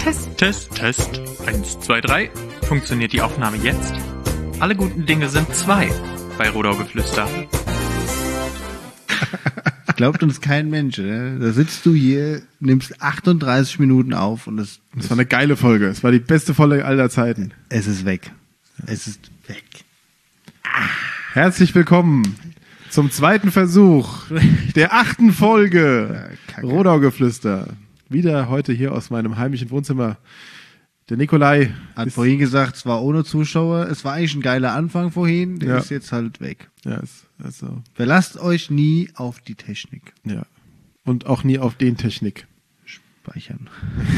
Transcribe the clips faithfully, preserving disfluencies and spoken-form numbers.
Test, Test, Test. Eins, zwei, drei. Funktioniert die Aufnahme jetzt? Alle guten Dinge sind zwei bei Rodaugeflüster. Glaubt uns kein Mensch, ne? Da sitzt du hier, nimmst achtunddreißig Minuten auf und es, Das war eine geile Folge. Es war die beste Folge aller Zeiten. es ist weg. Es ist weg. Herzlich willkommen zum zweiten Versuch der achten Folge Kacke. Rodaugeflüster. Wieder heute hier aus meinem heimischen Wohnzimmer. Der Nikolai Hat ist, vorhin gesagt, es war ohne Zuschauer. Es war eigentlich ein geiler Anfang vorhin. Der Ja. ist jetzt halt weg. ja, ist, also, Verlasst euch nie auf die Technik. ja. Und auch nie auf den Technik. Speichern.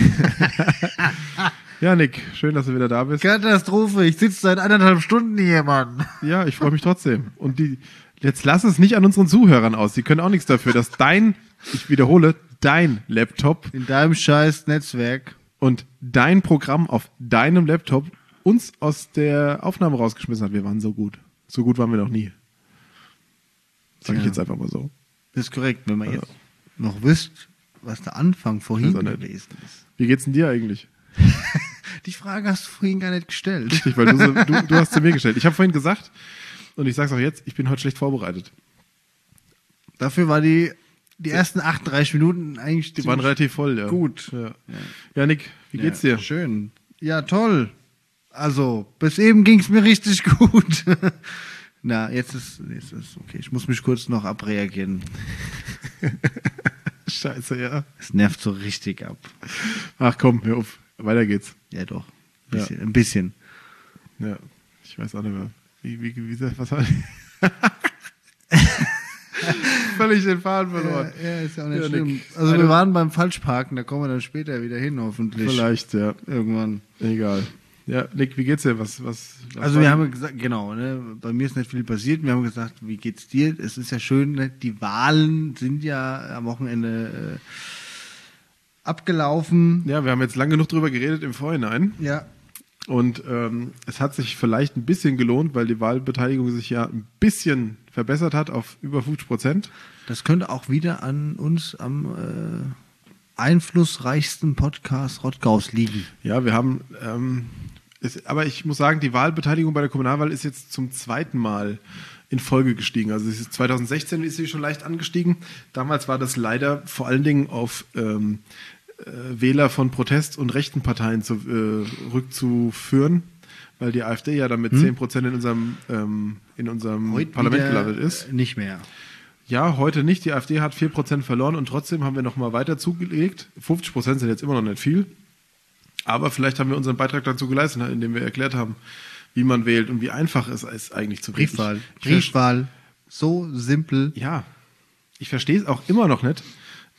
Ja, Nick, schön, dass du wieder da bist. Katastrophe. Ich sitze seit anderthalb Stunden hier, Mann. Ja, ich freue mich trotzdem. Und die, jetzt lass es nicht an unseren Zuhörern aus. Die können auch nichts dafür, dass dein, ich wiederhole, dein Laptop In deinem scheiß Netzwerk. und dein Programm auf deinem Laptop uns aus der Aufnahme rausgeschmissen hat. Wir waren so gut. So gut waren wir noch nie. Sag ich Ja. jetzt einfach mal so. Das ist korrekt. Wenn man jetzt noch wisst, was der Anfang vorhin Das ist auch nett. gewesen ist. Wie geht's denn dir eigentlich? Die Frage hast du vorhin gar nicht gestellt. Richtig, weil du, so, du, du hast sie mir gestellt. Ich habe vorhin gesagt, und ich sag's auch jetzt, ich bin heute schlecht vorbereitet. Dafür war die, die ersten achtunddreißig Minuten eigentlich Die waren relativ voll, ja. gut. Ja, ja Nick, wie geht's dir? Schön. Ja, toll. Also, bis eben ging's mir richtig gut. Na, jetzt ist, jetzt ist okay. Ich muss mich kurz noch abreagieren. Scheiße, ja. Es nervt so richtig ab. Ach komm, hör auf. Weiter geht's. Ja, doch. Ein bisschen. Ein bisschen. Ja, ich weiß auch nicht mehr. Wie, wie, wie, wie was war Völlig den Faden verloren. Ja, ja, ist ja auch nicht Ja, schlimm. Nick. Also, wir Eine- waren beim Falschparken, da kommen wir dann später wieder hin, hoffentlich. Vielleicht, ja. Irgendwann. Egal. Ja, Nick, wie geht's dir? Was, was, was Also war wir die- haben gesagt, genau, ne, bei mir ist nicht viel passiert. Wir haben gesagt, wie geht's dir? Es ist ja schön, ne, die Wahlen sind ja am Wochenende äh, abgelaufen. Ja, wir haben jetzt lang genug drüber geredet im Vorhinein. Ja. Und ähm, es hat sich vielleicht ein bisschen gelohnt, weil die Wahlbeteiligung sich ja ein bisschen verbessert hat auf über fünfzig Prozent. Das könnte auch wieder an uns am äh, einflussreichsten Podcast Rottgaus liegen. Ja, wir haben, ähm, es, aber ich muss sagen, die Wahlbeteiligung bei der Kommunalwahl ist jetzt zum zweiten Mal in Folge gestiegen. Also es ist zwanzig sechzehn ist sie schon leicht angestiegen. Damals war das leider vor allen Dingen auf ähm, äh, Wähler von Protest- und rechten Parteien zu, äh, rückzuführen, weil die AfD ja dann mit zehn Prozent in unserem, ähm, in unserem Parlament wieder, gelandet ist. äh, Nicht mehr. Ja, heute nicht. Die AfD hat vier Prozent verloren und trotzdem haben wir noch mal weiter zugelegt. fünfzig Prozent sind jetzt immer noch nicht viel. Aber vielleicht haben wir unseren Beitrag dazu geleistet, indem wir erklärt haben, wie man wählt und wie einfach es ist eigentlich zu wählen. Briefwahl. Ich, ich Briefwahl. So simpel. ja, ich verstehe es auch immer noch nicht,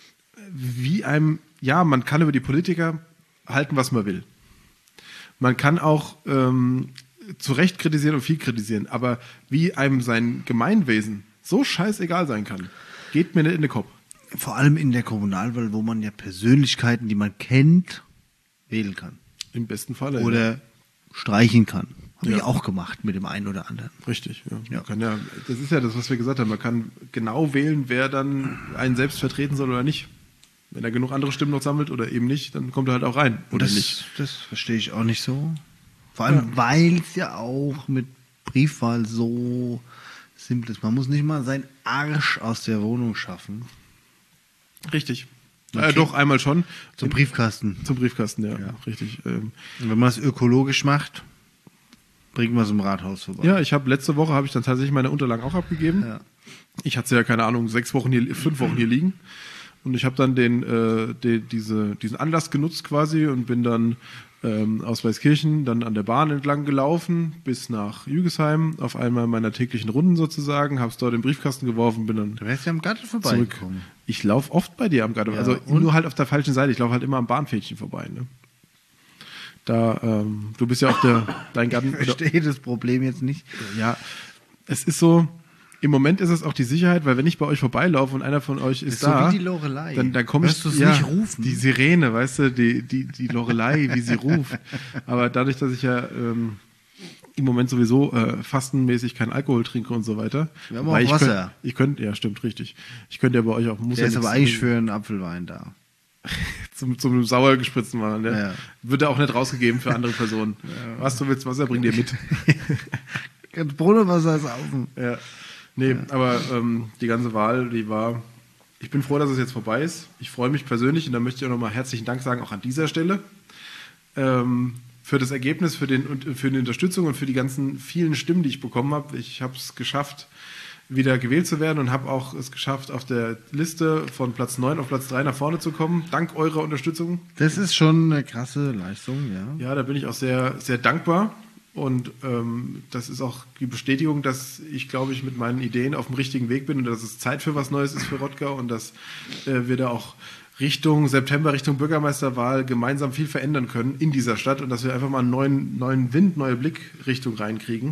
wie einem, ja, man kann über die Politiker halten, was man will. Man kann auch ähm, zu Recht kritisieren und viel kritisieren, aber wie einem sein Gemeinwesen so scheißegal sein kann, geht mir nicht in den Kopf. Vor allem in der Kommunalwahl, wo man ja Persönlichkeiten, die man kennt, wählen kann. Im besten Falle. Oder ja. streichen kann. Habe Ja. ich auch gemacht mit dem einen oder anderen. Richtig, ja. Ja. Man kann ja. Das ist ja das, was wir gesagt haben. Man kann genau wählen, wer dann einen selbst vertreten soll oder nicht. Wenn er genug andere Stimmen noch sammelt oder eben nicht, dann kommt er halt auch rein. Oder das, nicht. das verstehe ich auch nicht so. Vor allem, weil es ja auch mit Briefwahl so simpel ist. Man muss nicht mal seinen Arsch aus der Wohnung schaffen. Richtig. Okay. Äh, doch, einmal schon. Zum Briefkasten. Zum Briefkasten, ja, Ja. richtig. Ähm, Und wenn man es ökologisch macht, bringt man es im Rathaus vorbei. ja, ich habe letzte Woche habe ich dann tatsächlich meine Unterlagen auch abgegeben. Ja. Ich hatte ja, keine Ahnung, sechs Wochen hier, fünf Wochen hier liegen. Und ich habe dann den, äh, de, diese, diesen Anlass genutzt quasi und bin dann ähm, aus Weißkirchen dann an der Bahn entlang gelaufen bis nach Jügesheim auf einmal meiner täglichen Runden sozusagen, habe es dort im Briefkasten geworfen, bin dann Du wärst ja am Garten zurück. vorbeigekommen. Ich laufe oft bei dir am Garten, Ja, also und? nur halt auf der falschen Seite. Ich laufe halt immer am Bahnfädchen vorbei. Ne? Da, ähm, du bist ja auch der, dein Garten. Ich verstehe das Problem jetzt nicht. Ja, es ist so, im Moment ist es auch die Sicherheit, weil wenn ich bei euch vorbeilaufe und einer von euch ist, ist da, so wie die Lorelei. dann, dann komme ich, Hörst du es ja, nicht rufen? die Sirene, weißt du, die, die, die Lorelei, wie sie ruft. Aber dadurch, dass ich ja ähm, im Moment sowieso äh, fastenmäßig keinen Alkohol trinke und so weiter. Wir haben weil auch ich Wasser. Könnt, ich könnte, ja, stimmt, richtig. Ich könnte ja bei euch auch, muss Der ja ist aber nichts eigentlich trinken. für einen Apfelwein da. zum, zum sauer gespritzten machen. Ne? Ja. Wird er auch nicht rausgegeben für andere Personen. Ja. Was du willst, Wasser, bring dir mit. Brunnenwasser ist auf. Ja. Nee, ja. aber ähm, die ganze Wahl, die war... Ich bin froh, dass es jetzt vorbei ist. Ich freue mich persönlich und da möchte ich auch nochmal herzlichen Dank sagen, auch an dieser Stelle, ähm, für das Ergebnis, für, den, und für die Unterstützung und für die ganzen vielen Stimmen, die ich bekommen habe. Ich habe es geschafft, wieder gewählt zu werden und habe auch es geschafft, auf der Liste von Platz neun auf Platz drei nach vorne zu kommen, dank eurer Unterstützung. Das ist schon eine krasse Leistung, ja. Ja, da bin ich auch sehr, sehr dankbar. Und ähm, das ist auch die Bestätigung, dass ich, glaube ich, mit meinen Ideen auf dem richtigen Weg bin und dass es Zeit für was Neues ist für Rottgau und dass äh, wir da auch Richtung September, Richtung Bürgermeisterwahl gemeinsam viel verändern können in dieser Stadt und dass wir einfach mal einen neuen, neuen Wind, neue Blickrichtung reinkriegen.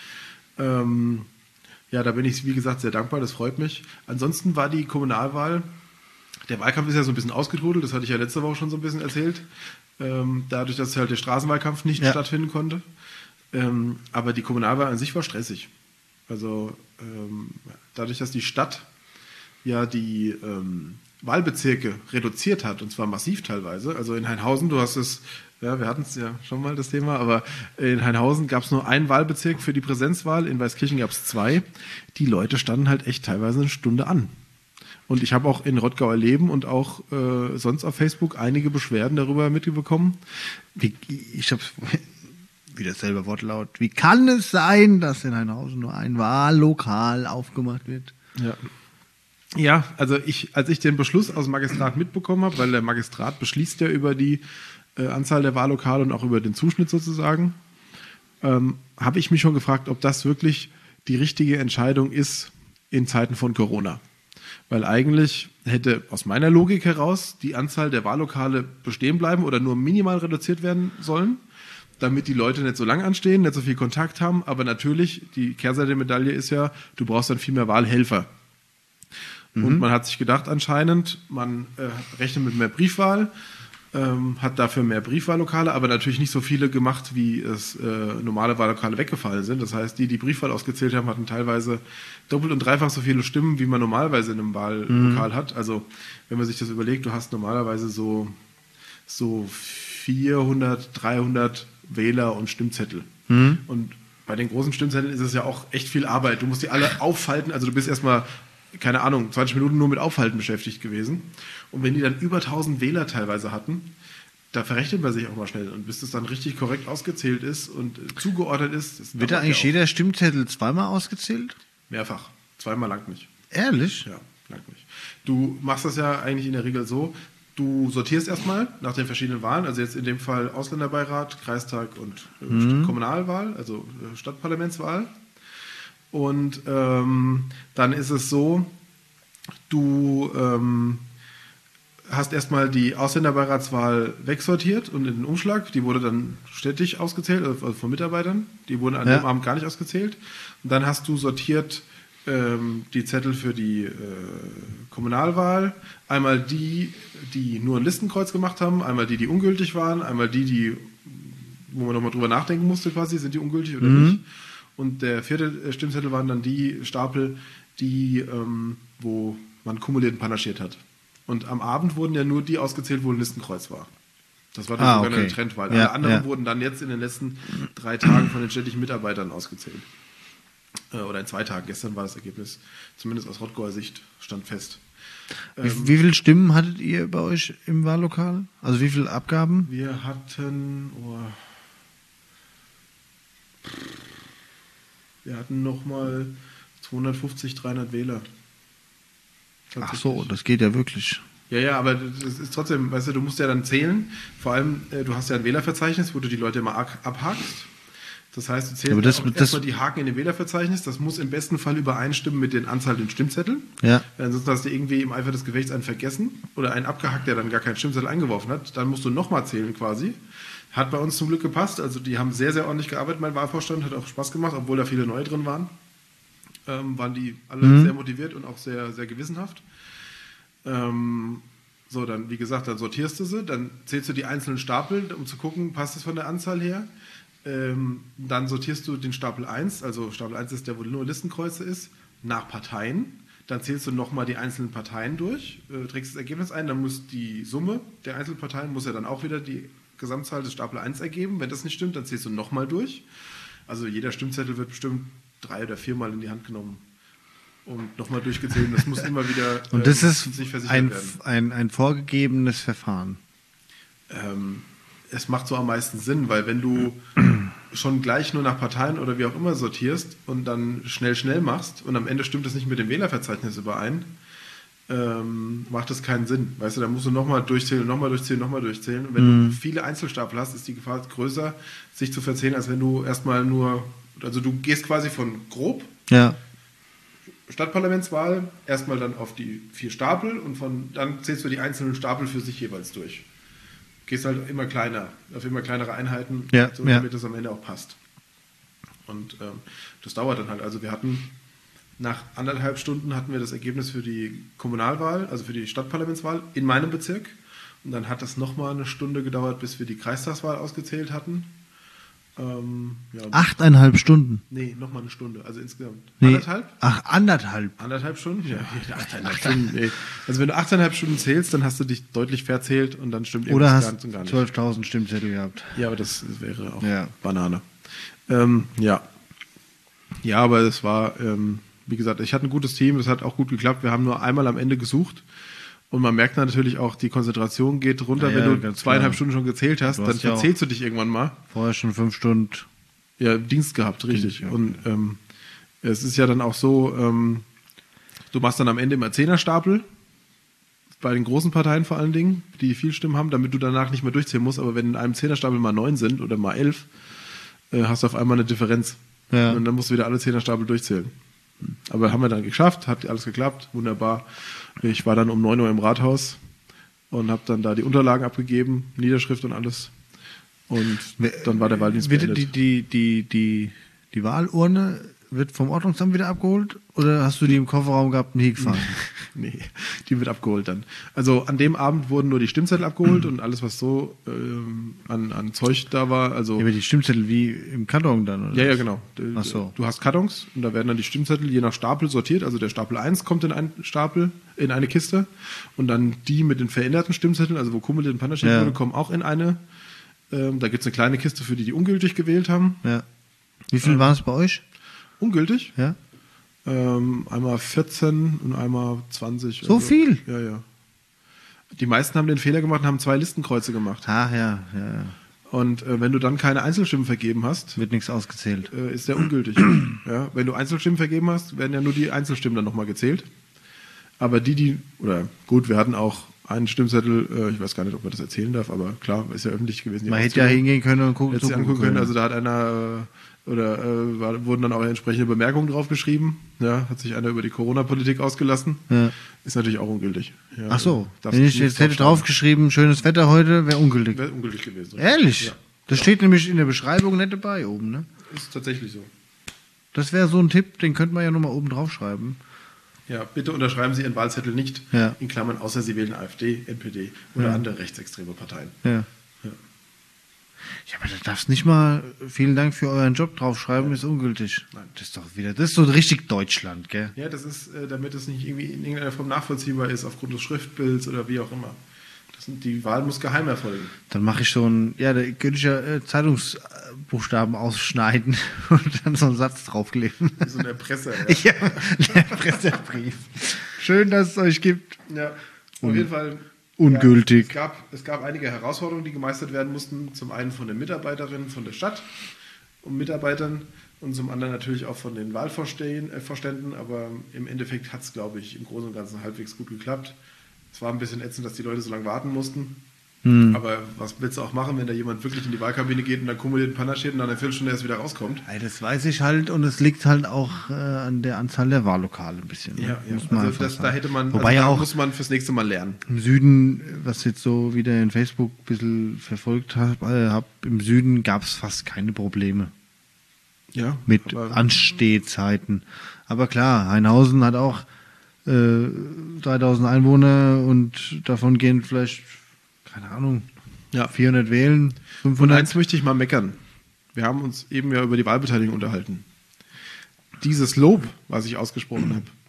Ähm, ja, da bin ich, wie gesagt, sehr dankbar, das freut mich. Ansonsten war die Kommunalwahl, der Wahlkampf ist ja so ein bisschen ausgetrudelt, das hatte ich ja letzte Woche schon so ein bisschen erzählt, ähm, dadurch, dass halt der Straßenwahlkampf nicht ja. stattfinden konnte. Ähm, aber die Kommunalwahl an sich war stressig. Also ähm, dadurch, dass die Stadt ja die ähm, Wahlbezirke reduziert hat, und zwar massiv teilweise. Also in Hainhausen, du hast es, ja, wir hatten es ja schon mal das Thema, aber in Hainhausen gab es nur einen Wahlbezirk für die Präsenzwahl, in Weißkirchen gab es zwei. Die Leute standen halt echt teilweise eine Stunde an. Und ich habe auch in Rottgau erleben und auch äh, sonst auf Facebook einige Beschwerden darüber mitbekommen. Wie, ich habe wieder selber Wortlaut. Wie kann es sein, dass in Hainhausen nur ein Wahllokal aufgemacht wird? Ja. Ja, also ich, als ich den Beschluss aus dem Magistrat mitbekommen habe, weil der Magistrat beschließt ja über die äh, Anzahl der Wahllokale und auch über den Zuschnitt sozusagen, ähm, habe ich mich schon gefragt, ob das wirklich die richtige Entscheidung ist in Zeiten von Corona. Weil eigentlich hätte aus meiner Logik heraus die Anzahl der Wahllokale bestehen bleiben oder nur minimal reduziert werden sollen, damit die Leute nicht so lang anstehen, nicht so viel Kontakt haben. Aber natürlich, die Kehrseite der Medaille ist ja, du brauchst dann viel mehr Wahlhelfer. Mhm. Und man hat sich gedacht anscheinend, man äh, rechnet mit mehr Briefwahl, ähm, hat dafür mehr Briefwahllokale, aber natürlich nicht so viele gemacht, wie es äh, normale Wahllokale weggefallen sind. Das heißt, die, die Briefwahl ausgezählt haben, hatten teilweise doppelt und dreifach so viele Stimmen, wie man normalerweise in einem Wahllokal mhm. hat. Also wenn man sich das überlegt, du hast normalerweise so, so vierhundert, dreihundert Wähler und Stimmzettel. Mhm. Und bei den großen Stimmzetteln ist es ja auch echt viel Arbeit. Du musst die alle aufhalten, also du bist erstmal, keine Ahnung, zwanzig Minuten nur mit Aufhalten beschäftigt gewesen. Und wenn die dann über tausend Wähler teilweise hatten, da verrechnet man sich auch mal schnell. Und bis das dann richtig korrekt ausgezählt ist und zugeordnet ist. Das wird da eigentlich ja jeder Stimmzettel zweimal ausgezählt? Mehrfach. Zweimal langt nicht. Ehrlich? Ja, langt nicht. Du machst das ja eigentlich in der Regel so, du sortierst erstmal nach den verschiedenen Wahlen, also jetzt in dem Fall Ausländerbeirat, Kreistag und äh, mhm. Kommunalwahl, also äh, Stadtparlamentswahl. Und ähm, dann ist es so, du ähm, hast erstmal die Ausländerbeiratswahl wegsortiert und in den Umschlag, die wurde dann städtisch ausgezählt, also von Mitarbeitern, die wurden an ja. dem Abend gar nicht ausgezählt. Und dann hast du sortiert ähm, die Zettel für die äh, Kommunalwahl, einmal die, die nur ein Listenkreuz gemacht haben, einmal die, die ungültig waren, einmal die, die, wo man nochmal drüber nachdenken musste quasi, sind die ungültig oder mhm. nicht. Und der vierte Stimmzettel waren dann die Stapel, die, ähm, wo man kumuliert und panaschiert hat. Und am Abend wurden ja nur die ausgezählt, wo ein Listenkreuz war. Das war dann ah, sogar okay. eine Trendwahl. Ja, Alle anderen ja. wurden dann jetzt in den letzten drei Tagen von den städtischen Mitarbeitern ausgezählt. Äh, oder in zwei Tagen. Gestern war das Ergebnis, zumindest aus Rottgauer Sicht, stand fest. Wie, ähm, wie viele Stimmen hattet ihr bei euch im Wahllokal? Also wie viele Abgaben? Wir hatten... Oh, Wir hatten nochmal zweihundertfünfzig, dreihundert Wähler. Ach so, das geht ja wirklich. Ja, ja, aber das ist trotzdem, weißt du, du musst ja dann zählen. Vor allem, äh, du hast ja ein Wählerverzeichnis, wo du die Leute immer abhakst. Das heißt, du zählst das, das, erstmal die Haken in dem Wählerverzeichnis. Das muss im besten Fall übereinstimmen mit den Anzahl den Stimmzetteln. Ja. Ansonsten hast du irgendwie im Eifer des Gefechts einen vergessen oder einen abgehackt, der dann gar keinen Stimmzettel eingeworfen hat. Dann musst du nochmal zählen quasi. Hat bei uns zum Glück gepasst. Also die haben sehr, sehr ordentlich gearbeitet, mein Wahlvorstand. Hat auch Spaß gemacht, obwohl da viele neue drin waren. Ähm, waren die alle mhm. sehr motiviert und auch sehr, sehr gewissenhaft. Ähm, so, dann, wie gesagt, dann sortierst du sie, dann zählst du die einzelnen Stapel, um zu gucken, passt es von der Anzahl her. Ähm, dann sortierst du den Stapel eins, also Stapel eins ist der, wo nur Listenkreuze ist, nach Parteien. Dann zählst du nochmal die einzelnen Parteien durch, äh, trägst das Ergebnis ein, dann muss die Summe der einzelnen Parteien muss ja dann auch wieder die Gesamtzahl des Stapel eins ergeben. Wenn das nicht stimmt, dann zählst du nochmal durch. Also jeder Stimmzettel wird bestimmt drei oder viermal in die Hand genommen und nochmal durchgezählt. Das muss immer wieder äh, Und das ist sich versichert ein, werden. ein, ein vorgegebenes Verfahren. Ähm, es macht so am meisten Sinn, weil wenn du schon gleich nur nach Parteien oder wie auch immer sortierst und dann schnell, schnell machst und am Ende stimmt es nicht mit dem Wählerverzeichnis überein, ähm, macht das keinen Sinn. Weißt du, da musst du nochmal durchzählen, nochmal durchzählen, nochmal durchzählen. Und wenn Mhm. du viele Einzelstapel hast, ist die Gefahr größer, sich zu verzählen, als wenn du erstmal nur, also du gehst quasi von grob, Ja. Stadtparlamentswahl, erstmal dann auf die vier Stapel und von dann zählst du die einzelnen Stapel für sich jeweils durch. Gehst halt immer kleiner, auf immer kleinere Einheiten, Ja, so, ja. damit das am Ende auch passt. Und ähm, das dauert dann halt. Also wir hatten nach anderthalb Stunden hatten wir das Ergebnis für die Kommunalwahl, also für die Stadtparlamentswahl in meinem Bezirk. Und dann hat das nochmal eine Stunde gedauert, bis wir die Kreistagswahl ausgezählt hatten. Ähm, ja, Achteinhalb Stunden. Nee, nochmal eine Stunde, also insgesamt. Nee. Anderthalb? Ach, anderthalb. Anderthalb Stunden? Ja, achteinhalb Stunden. Nee. Also wenn du achteinhalb Stunden zählst, dann hast du dich deutlich verzählt und dann stimmt Oder irgendwas hast ganz und gar nicht. zwölftausend Stimmzettel gehabt. Ja, aber das wäre auch Ja. Banane. Ähm, ja. Ja, aber es war, ähm, wie gesagt, ich hatte ein gutes Team, das hat auch gut geklappt. Wir haben nur einmal am Ende gesucht. Und man merkt dann natürlich auch, die Konzentration geht runter, Ja, ja, wenn du ganz zweieinhalb klar. Stunden schon gezählt hast, Du dann hast ja auch- verzählst du dich irgendwann mal. Vorher schon fünf Stunden. Ja, Dienst gehabt, richtig. ja. Und ähm, es ist ja dann auch so, ähm, du machst dann am Ende immer Zehnerstapel, bei den großen Parteien vor allen Dingen, die viel Stimmen haben, damit du danach nicht mehr durchzählen musst. Aber wenn in einem Zehnerstapel mal neun sind oder mal elf, äh, hast du auf einmal eine Differenz. Ja. Und dann musst du wieder alle Zehnerstapel durchzählen. Aber haben wir dann geschafft, hat alles geklappt, wunderbar. Ich war dann um neun Uhr im Rathaus und habe dann da die Unterlagen abgegeben, Niederschrift und alles. Und dann war der Wahldienst Wird beendet. die, die, die, die, die Wahlurne wird vom Ordnungsamt wieder abgeholt? Oder hast du die im Kofferraum gehabt und hier gefahren? Nee, die wird abgeholt dann. Also an dem Abend wurden nur die Stimmzettel abgeholt und alles, was so ähm, an, an Zeug da war. Also Ja, aber die Stimmzettel wie im Karton dann, oder? ja, ja, was? genau. Du- Ach so. Du hast Kartons und da werden dann die Stimmzettel je nach Stapel sortiert. Also der Stapel eins kommt in einen Stapel, in eine Kiste und dann die mit den veränderten Stimmzetteln, also wo Kummel den Panne steht Ja. wurde, kommen auch in eine. Ähm, da gibt es eine kleine Kiste für die, die ungültig gewählt haben. Ja. Wie viel waren es bei euch? Ungültig? Ja. Ähm, einmal vierzehn und einmal zwanzig. So viel? Ja, ja. Die meisten haben den Fehler gemacht und haben zwei Listenkreuze gemacht. Ach ja, ja, ja. Und äh, wenn du dann keine Einzelstimmen vergeben hast, Wird nichts ausgezählt. äh, ist der ungültig. Ja, wenn du Einzelstimmen vergeben hast, werden ja nur die Einzelstimmen dann nochmal gezählt. Aber die, die, oder gut, wir hatten auch einen Stimmzettel, äh, ich weiß gar nicht, ob man das erzählen darf, aber klar, ist ja öffentlich gewesen. die Man hätte ja Auszählung. hingehen können und gucken, Hätte sich angucken können. Also da hat einer äh, oder äh, war, wurden dann auch entsprechende Bemerkungen drauf geschrieben. Ja, hat sich einer über die Corona-Politik ausgelassen. Ja. Ist natürlich auch ungültig. Ja, Ach so, darfst wenn ich nichts jetzt hätte draufschreiben. draufgeschrieben, schönes Wetter heute, wäre ungültig. Wäre ungültig gewesen. Ehrlich? Ja, Das steht nämlich in der Beschreibung nicht dabei oben, ne? ist tatsächlich so. Das wäre so ein Tipp, den könnte man ja nochmal oben draufschreiben. Ja, bitte unterschreiben Sie Ihren Wahlzettel nicht, Ja. in Klammern, außer Sie wählen AfD, N P D oder Ja. andere rechtsextreme Parteien. Ja. Ja. Ja, aber da darfst nicht mal vielen Dank für euren Job draufschreiben, ist ungültig. Nein. Das ist doch wieder, das ist so richtig Deutschland, gell? Ja, das ist, äh, damit es nicht irgendwie in irgendeiner Form nachvollziehbar ist, aufgrund des Schriftbilds oder wie auch immer. Das sind, die Wahl muss geheim erfolgen. Dann mache ich so ein, ja, da könnte ich ja äh, Zeitungsbuchstaben ausschneiden und dann so einen Satz draufkleben. Wie so ein Erpresser. Ja. Ja, der Pressebrief. Schön, dass es euch gibt. Ja, auf jeden Fall. Ungültig. Ja, es, gab, es gab einige Herausforderungen, die gemeistert werden mussten. Zum einen von den Mitarbeiterinnen von der Stadt und Mitarbeitern und zum anderen natürlich auch von den Wahlvorständen. Äh, Vorständen. Aber im Endeffekt hat es, glaube ich, im Großen und Ganzen halbwegs gut geklappt. Es war ein bisschen ätzend, dass die Leute so lange warten mussten. Hm. Aber was willst du auch machen, wenn da jemand wirklich in die Wahlkabine geht und dann kumuliert ein Panner steht und dann eine Viertelstunde erst wieder rauskommt? Ey, das weiß ich halt und es liegt halt auch äh, an der Anzahl der Wahllokale ein bisschen. ne? Muss man also einfach das, da sagen. hätte man, Wobei also ja da auch muss man fürs nächste Mal lernen. im Süden, was jetzt so wieder in Facebook ein bisschen verfolgt habe, äh, hab, im Süden gab es fast keine Probleme Ja, mit aber- Anstehzeiten. Aber klar, Hainhausen hat auch äh, dreitausend Einwohner und davon gehen vielleicht, keine Ahnung, Ja. vierhundert wählen, Und fünfhundert. eins möchte ich mal meckern. Wir haben uns eben ja über die Wahlbeteiligung unterhalten. Dieses Lob, was ich ausgesprochen habe,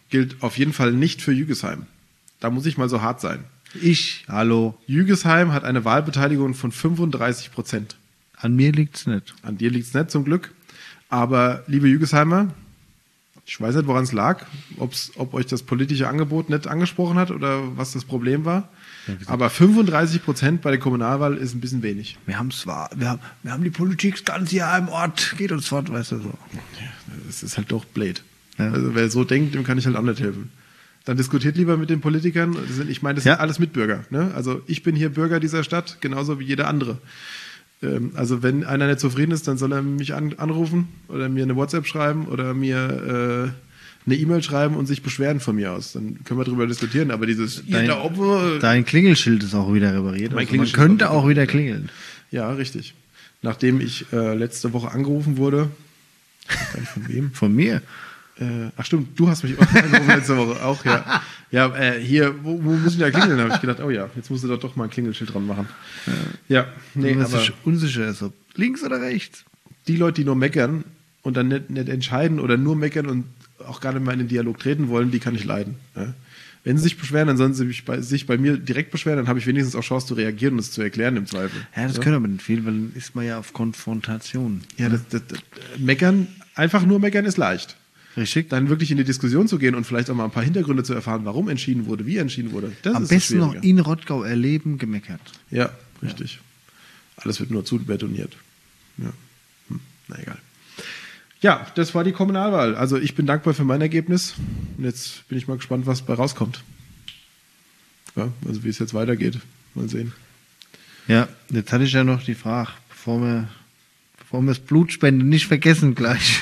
gilt auf jeden Fall nicht für Jügesheim. Da muss ich mal so hart sein. Ich, hallo. Jügesheim hat eine Wahlbeteiligung von fünfunddreißig Prozent. An mir liegt's nicht. An dir liegt's nicht, zum Glück. Aber, liebe Jügesheimer, ich weiß nicht, woran es lag, ob's, ob euch das politische Angebot nicht angesprochen hat oder was das Problem war. Aber fünfunddreißig Prozent bei der Kommunalwahl ist ein bisschen wenig. Wir haben zwar, wir haben, wir haben die Politik ganz hier im Ort, geht uns fort, weißt du so. Ja, das ist halt doch blöd. Ja. Also wer so denkt, dem kann ich halt auch nicht helfen. Dann diskutiert lieber mit den Politikern. Das sind, ich meine, das Ja. sind alles Mitbürger. Ne? Also ich bin hier Bürger dieser Stadt, genauso wie jeder andere. Ähm, also wenn einer nicht zufrieden ist, dann soll er mich an, anrufen oder mir eine WhatsApp schreiben oder mir äh, eine E-Mail schreiben und sich beschweren von mir aus. Dann können wir darüber diskutieren. Aber dieses Dein, da oben, dein Klingelschild ist auch wieder repariert. Mein Also man Klingelschild könnte ist auch wieder klingeln. ja, richtig. Nachdem ich äh, letzte Woche angerufen wurde, ich weiß gar nicht von wem. Von mir. Äh, ach stimmt, du hast mich auch angerufen letzte Woche auch, ja. Ja, äh, hier, wo, wo muss ich da klingeln? Da habe ich gedacht, oh ja, jetzt musst du doch doch mal ein Klingelschild dran machen. Ja, nee, Wenn man aber sich unsicher ist, ob links oder rechts. die Leute, die nur meckern und dann nicht, nicht entscheiden oder nur meckern und auch gar nicht mal in den Dialog treten wollen, die kann ich leiden. Ja. Wenn sie sich beschweren, dann sollen sie sich bei, sich bei mir direkt beschweren, dann habe ich wenigstens auch Chance zu reagieren und es zu erklären im Zweifel. Ja, das können aber nicht viel, weil dann ist man ja auf Konfrontation. Ja, das, das, das, meckern, einfach nur meckern ist leicht. Richtig? Dann wirklich in die Diskussion zu gehen und vielleicht auch mal ein paar Hintergründe zu erfahren, warum entschieden wurde, wie entschieden wurde. Das Am ist das besten noch Schwierige. in Rottgau erleben, gemeckert. Ja, richtig. Alles wird nur zu betoniert. Ja. Hm, na egal. Ja, das war die Kommunalwahl. Also ich bin dankbar für mein Ergebnis. Und jetzt bin ich mal gespannt, was bei rauskommt. Ja, also wie es jetzt weitergeht. Mal sehen. Ja, jetzt hatte ich ja noch die Frage, bevor wir, bevor wir das Blutspenden nicht vergessen gleich.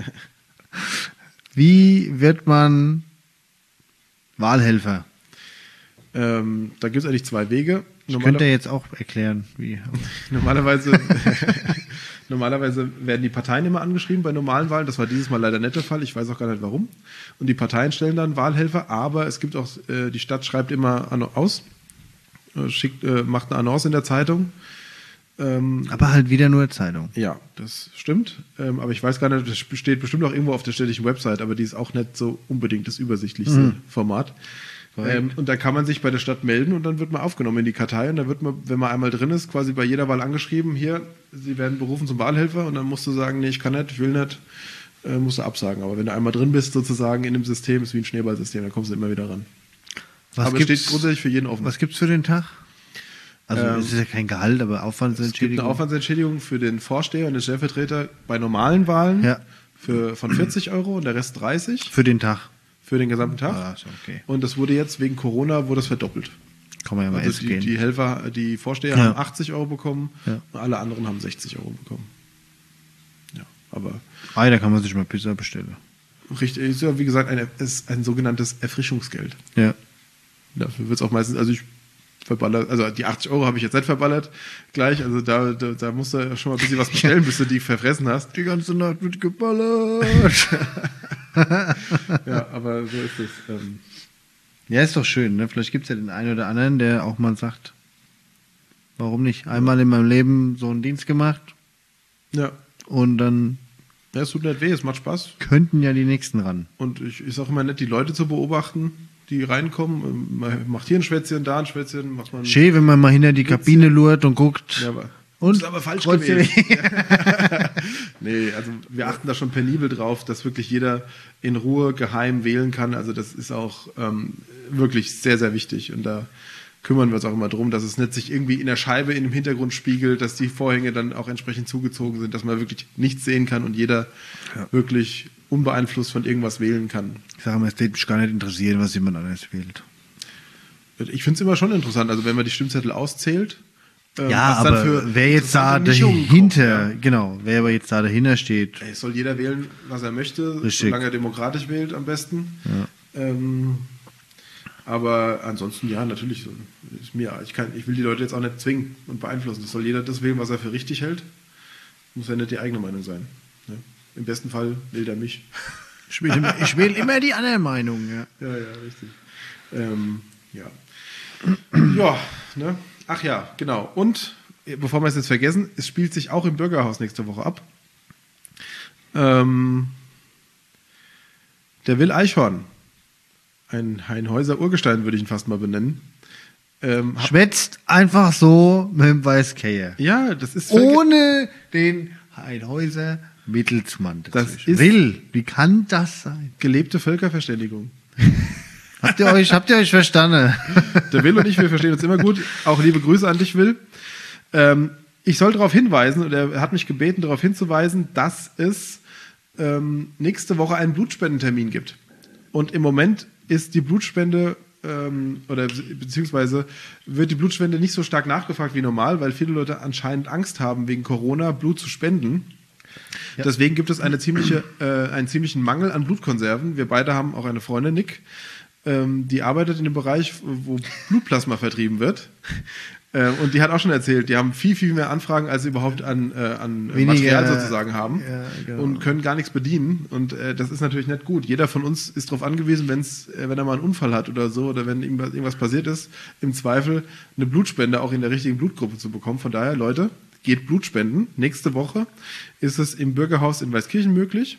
Wie wird man Wahlhelfer? Ähm, da gibt es eigentlich zwei Wege. Ich könnte ja jetzt auch erklären, wie. Normalerweise, normalerweise werden die Parteien immer angeschrieben bei normalen Wahlen. Das war dieses Mal leider nicht der Fall. Ich weiß auch gar nicht warum. Und die Parteien stellen dann Wahlhelfer, aber es gibt auch, äh, die Stadt schreibt immer an, aus, äh, schickt, äh, macht eine Annonce in der Zeitung. Ähm, Aber halt wieder nur Zeitung. ja, das stimmt. Ähm, aber ich weiß gar nicht, das steht bestimmt auch irgendwo auf der städtischen Website, aber die ist auch nicht so unbedingt das übersichtlichste Mhm. Format. Ähm, und da kann man sich bei der Stadt melden und dann wird man aufgenommen in die Kartei und dann wird man, wenn man einmal drin ist, quasi bei jeder Wahl angeschrieben, hier, Sie werden berufen zum Wahlhelfer und dann musst du sagen, nee, ich kann nicht, ich will nicht, äh, musst du absagen. Aber wenn du einmal drin bist, sozusagen in dem System, ist wie ein Schneeballsystem, dann kommst du immer wieder ran. Was aber es gibt's, steht grundsätzlich für jeden offen. was gibt's für den Tag? Also Ähm, es ist ja kein Gehalt, aber Es gibt Aufwandsentschädigung. eine Aufwandsentschädigung für den Vorsteher und den Stellvertreter bei normalen Wahlen Ja. für, von vierzig Euro und der Rest dreißig Für den Tag. für den gesamten Tag. Ah, so, okay. Und das wurde jetzt wegen Corona wurde das verdoppelt. Kann man ja mal Also essen die, gehen. die Helfer, die Vorsteher Ja. haben achtzig Euro bekommen Ja. und alle anderen haben sechzig Euro bekommen. Ja, aber Ah, da kann man sich mal Pizza bestellen. richtig, ist ja wie gesagt ein, ist ein sogenanntes Erfrischungsgeld. Ja. Dafür wird es auch meistens, also ich verballert, also die achtzig Euro habe ich jetzt nicht verballert gleich, also da, da, da musst du schon mal ein bisschen was bestellen, bis du die verfressen hast. Die ganze Nacht wird geballert. Ja, aber so ist es. Ähm, Ja, ist doch schön, ne? Vielleicht gibt's ja den einen oder anderen, der auch mal sagt, warum nicht? Einmal in meinem Leben so einen Dienst gemacht ja. und dann ja, es tut nicht weh, es macht Spaß. könnten ja die nächsten ran. Und ich, ich sage immer nett, die Leute zu beobachten, die reinkommen. Man macht hier ein Schwätzchen, da ein Schwätzchen, macht man. Schön, wenn man mal hinter die Kabine lurt und guckt. Ja, aber Und? ist aber falsch Kreuz gewählt. dir- Nee, also wir achten da schon penibel drauf, dass wirklich jeder in Ruhe geheim wählen kann. Also das ist auch ähm, wirklich sehr, sehr wichtig. Und da kümmern wir uns auch immer drum, dass es nicht sich irgendwie in der Scheibe in dem Hintergrund spiegelt, dass die Vorhänge dann auch entsprechend zugezogen sind, dass man wirklich nichts sehen kann und jeder Ja. wirklich unbeeinflusst von irgendwas wählen kann. Ich sage mal, es würde mich gar nicht interessieren, was jemand anderes wählt. Ich finde es immer schon interessant, also wenn man die Stimmzettel auszählt. ähm, Ja, was dann aber für wer jetzt da interessante Mischungen dahinter, kommt, ja. genau, wer aber jetzt da dahinter steht, Es soll jeder wählen, was er möchte, Richtig. solange er demokratisch wählt am besten. Ja. Ähm, aber ansonsten, ja, natürlich. so. Ist mir, ich, kann, ich will die Leute jetzt auch nicht zwingen und beeinflussen. Das soll jeder das wählen, was er für richtig hält. Muss ja nicht die eigene Meinung sein. Ne? Im besten Fall wählt er mich. ich wähle immer, ich wähle immer die andere Meinung. Ja. Ja, ja, richtig. Ähm, ja. Ja, ne? Ach ja, genau. Und, äh, bevor wir es jetzt vergessen, es spielt sich auch im Bürgerhaus nächste Woche ab. Ähm, der Will Eichhorn ein Hainhäuser Urgestein, würde ich ihn fast mal benennen. Ähm, Schwätzt einfach so mit dem Weißkeier. ja, das ist Ohne den Hainhäuser Mittelsmann. Das dazwischen. ist- Will, wie kann das sein? gelebte Völkerverständigung. Habt ihr euch, habt ihr euch verstanden? Der Will und ich, wir verstehen uns immer gut. Auch liebe Grüße an dich, Will. Ähm, ich soll darauf hinweisen, oder er hat mich gebeten, darauf hinzuweisen, dass es ähm, nächste Woche einen Blutspendentermin gibt. Und im Moment ist die Blutspende, ähm, oder beziehungsweise wird die Blutspende nicht so stark nachgefragt wie normal, weil viele Leute anscheinend Angst haben, wegen Corona Blut zu spenden. Ja. Deswegen gibt es eine ziemliche, äh, einen ziemlichen Mangel an Blutkonserven. Wir beide haben auch eine Freundin, Nick, ähm, die arbeitet in dem Bereich, wo Blutplasma vertrieben wird. Ähm, und die hat auch schon erzählt, die haben viel, viel mehr Anfragen, als sie überhaupt an, äh, an Weniger, Material sozusagen haben ja, genau. und können gar nichts bedienen. Und äh, das ist natürlich nicht gut. Jeder von uns ist darauf angewiesen, wenn's, äh, wenn er mal einen Unfall hat oder so, oder wenn irgendwas, irgendwas passiert ist, im Zweifel eine Blutspende auch in der richtigen Blutgruppe zu bekommen. Von daher, Leute, geht Blut spenden. Nächste Woche ist es im Bürgerhaus in Weißkirchen möglich.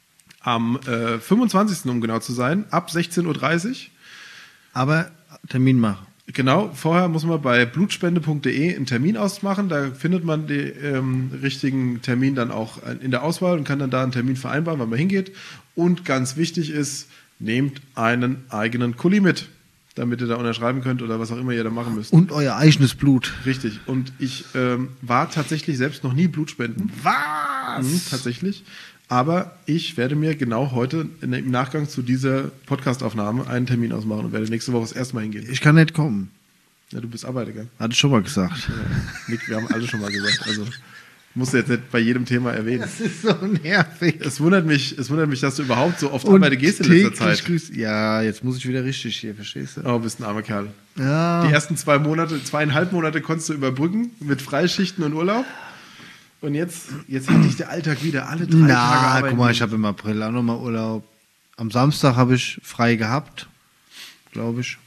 Am äh, fünfundzwanzigsten um genau zu sein, ab sechzehn Uhr dreißig. Aber Termin machen. Genau, vorher muss man bei blutspende punkt de einen Termin ausmachen. Da findet man den ähm, richtigen Termin dann auch in der Auswahl und kann dann da einen Termin vereinbaren, wann man hingeht. Und ganz wichtig ist, nehmt einen eigenen Kuli mit, damit ihr da unterschreiben könnt oder was auch immer ihr da machen müsst. Und euer eigenes Blut. Richtig. Und ich ähm, war tatsächlich selbst noch nie Blutspenden. Was? Mhm, tatsächlich. Aber ich werde mir genau heute in, im Nachgang zu dieser Podcastaufnahme einen Termin ausmachen und werde nächste Woche das erste Mal hingehen. Ich kann nicht kommen. Ja, du bist Arbeiter, gell? Hatte ich schon mal gesagt. Ja. Nick, wir haben alle schon mal gesagt. Also musst du jetzt nicht bei jedem Thema erwähnen. Das ist so nervig. Es wundert mich, es wundert mich, dass du überhaupt so oft Arbeiter gehst in letzter täglich Zeit. grüßt- Ja, jetzt muss ich wieder richtig hier, verstehst du? Oh, bist ein armer Kerl. Ja. Die ersten zwei Monate, zweieinhalb Monate konntest du überbrücken mit Freischichten und Urlaub. Und jetzt, jetzt hat dich der Alltag wieder alle drei Tage Na, arbeiten. guck mal, ich habe im April auch nochmal Urlaub. Am Samstag habe ich frei gehabt, glaube ich.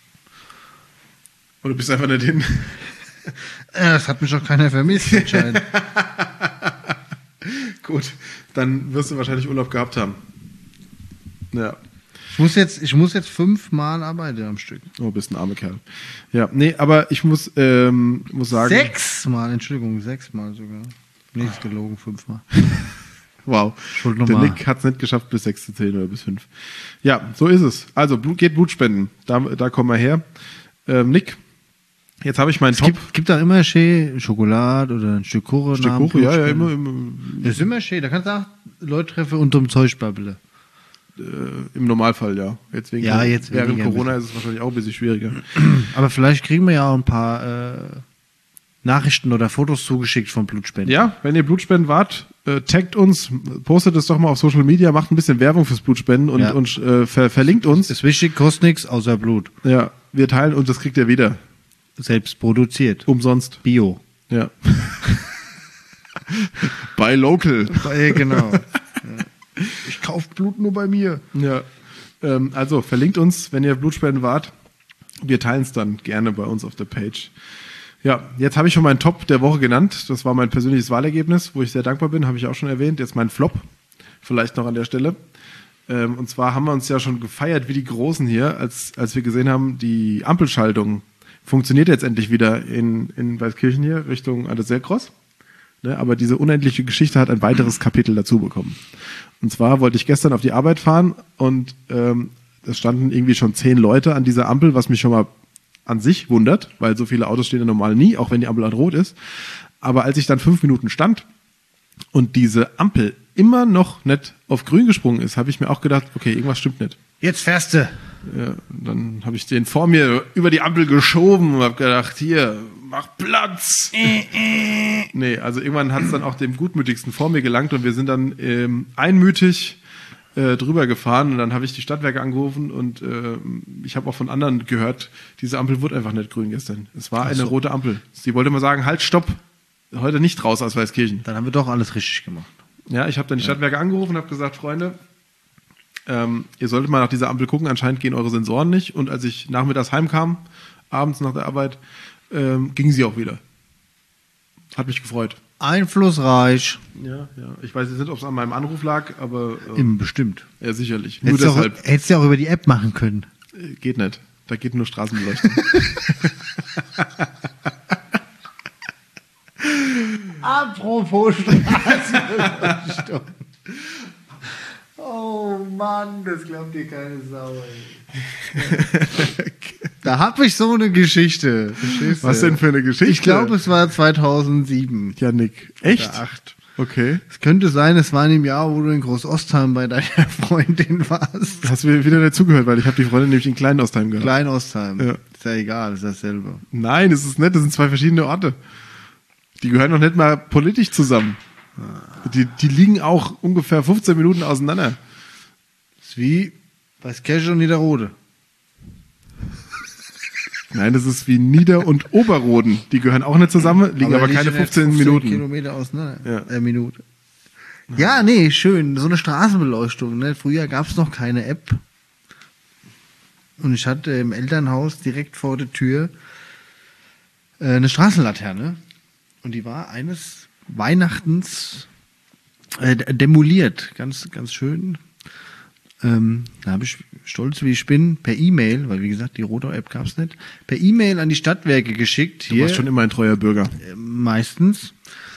Oder bist du einfach nicht hin? Ja, das hat mich auch keiner vermisst, anscheinend. Gut, dann wirst du wahrscheinlich Urlaub gehabt haben. Ja. Ich muss jetzt, ich muss jetzt fünfmal arbeiten am Stück. Oh, bist ein armer Kerl. Ja, nee, aber ich muss, ähm, muss sagen. Sechsmal, Entschuldigung, sechsmal sogar. Nichts gelogen, fünfmal. Wow. Schuld Der nochmal. Nick hat es nicht geschafft, bis sechs zu zählen oder bis fünf. Ja, so ist es. Also, Blut, geht Blut spenden. Da, da kommen wir her. Ähm, Nick, jetzt habe ich meinen Es Top. gibt, gibt auch immer schön Schokolade oder ein Stück Kuchen. Stück nach dem Kuchen, ja, ja, Blutspenden. immer, immer Das ist immer schön. Da kannst du auch Leute treffen und um Zeug babbeln. äh, im Normalfall, ja. Jetzt wegen Ja, jetzt während weniger Corona ist es wahrscheinlich auch ein bisschen schwieriger. Aber vielleicht kriegen wir ja auch ein paar äh, Nachrichten oder Fotos zugeschickt von Blutspenden. Ja, wenn ihr Blutspenden wart, äh, taggt uns, postet es doch mal auf Social Media, macht ein bisschen Werbung fürs Blutspenden und, Ja. und äh, ver verlinkt uns. Ist wichtig, kostet nichts außer Blut. Ja, wir teilen und das kriegt ihr wieder. Selbst produziert. Umsonst. Bio. Ja. Bei Local. Ja, genau. Ich kaufe Blut nur bei mir. Ja. Ähm, also verlinkt uns, wenn ihr Blutspenden wart. Wir teilen es dann gerne bei uns auf der Page. Ja, jetzt habe ich schon meinen Top der Woche genannt. Das war mein persönliches Wahlergebnis, wo ich sehr dankbar bin, habe ich auch schon erwähnt. Jetzt mein Flop, vielleicht noch an der Stelle. Ähm, und zwar haben wir uns ja schon gefeiert wie die Großen hier, als, als wir gesehen haben, die Ampelschaltung funktioniert jetzt endlich wieder in, in Weißkirchen hier Richtung Anderselkross. Ne, aber diese unendliche Geschichte hat ein weiteres Kapitel dazu bekommen. Und zwar wollte ich gestern auf die Arbeit fahren und ähm, es standen irgendwie schon zehn Leute an dieser Ampel, was mich schon mal an sich wundert, weil so viele Autos stehen ja normal nie, auch wenn die Ampel an rot ist. Aber als ich dann fünf Minuten stand und diese Ampel immer noch nicht auf grün gesprungen ist, habe ich mir auch gedacht, okay, irgendwas stimmt nicht. Jetzt fährst du. Ja, dann habe ich den vor mir über die Ampel geschoben und habe gedacht, hier, mach Platz. Nee, also irgendwann hat es dann auch dem Gutmütigsten vor mir gelangt und wir sind dann ähm, einmütig äh, drüber gefahren und dann habe ich die Stadtwerke angerufen und äh, ich habe auch von anderen gehört, diese Ampel wurde einfach nicht grün gestern. Es war eine rote Ampel. Sie wollte mal sagen, halt, stopp, heute nicht raus aus Weißkirchen. Dann haben wir doch alles richtig gemacht. Ja, ich habe dann die Stadtwerke angerufen und habe gesagt, Freunde, ähm, ihr solltet mal nach dieser Ampel gucken, anscheinend gehen eure Sensoren nicht. Und als ich nachmittags heimkam, abends nach der Arbeit, ähm, ging sie auch wieder. Hat mich gefreut. Einflussreich. Ja, ja. Ich weiß jetzt nicht, ob es an meinem Anruf lag, aber äh, Im bestimmt. ja, sicherlich. Nur Hättest du auch, deshalb. hättest du auch über die App machen können. Äh, Geht nicht. Da geht nur Straßenbeleuchtung. Apropos Straßenbeleuchtung. Oh Mann, das glaubt dir keine Sau, ey. Da hab ich so eine Geschichte. Verstehst du? Was denn für eine Geschichte? Ich glaube, es war zweitausendsieben. Janik, echt? Oder acht. Okay. Es könnte sein, es war in dem Jahr, wo du in Großostheim bei deiner Freundin warst. Hast du mir wieder dazugehört, weil ich habe die Freundin nämlich in Kleinostheim gehabt. Kleinostheim. Ja. Ist ja egal, ist dasselbe. Nein, es ist nicht, das sind zwei verschiedene Orte. Die gehören noch nicht mal politisch zusammen. Die, die liegen auch ungefähr fünfzehn Minuten auseinander. Das ist wie Weißkirche und Niederrode. Nein, das ist wie Nieder- und Oberroden. Die gehören auch nicht zusammen, liegen aber, aber keine liegen fünfzehn, fünfzehn Minuten. Kilometer auseinander. Ja. Äh, Minute. Ja, nee, schön. So eine Straßenbeleuchtung. Ne? Früher gab es noch keine App. Und ich hatte im Elternhaus direkt vor der Tür äh, eine Straßenlaterne. Und die war eines Weihnachtens äh, demoliert. Ganz, ganz schön. Ähm, da habe ich, stolz wie ich bin, per E-Mail, weil wie gesagt, die Rodau-App gab es nicht, per E-Mail an die Stadtwerke geschickt. Du Hier, warst schon immer ein treuer Bürger. äh, meistens.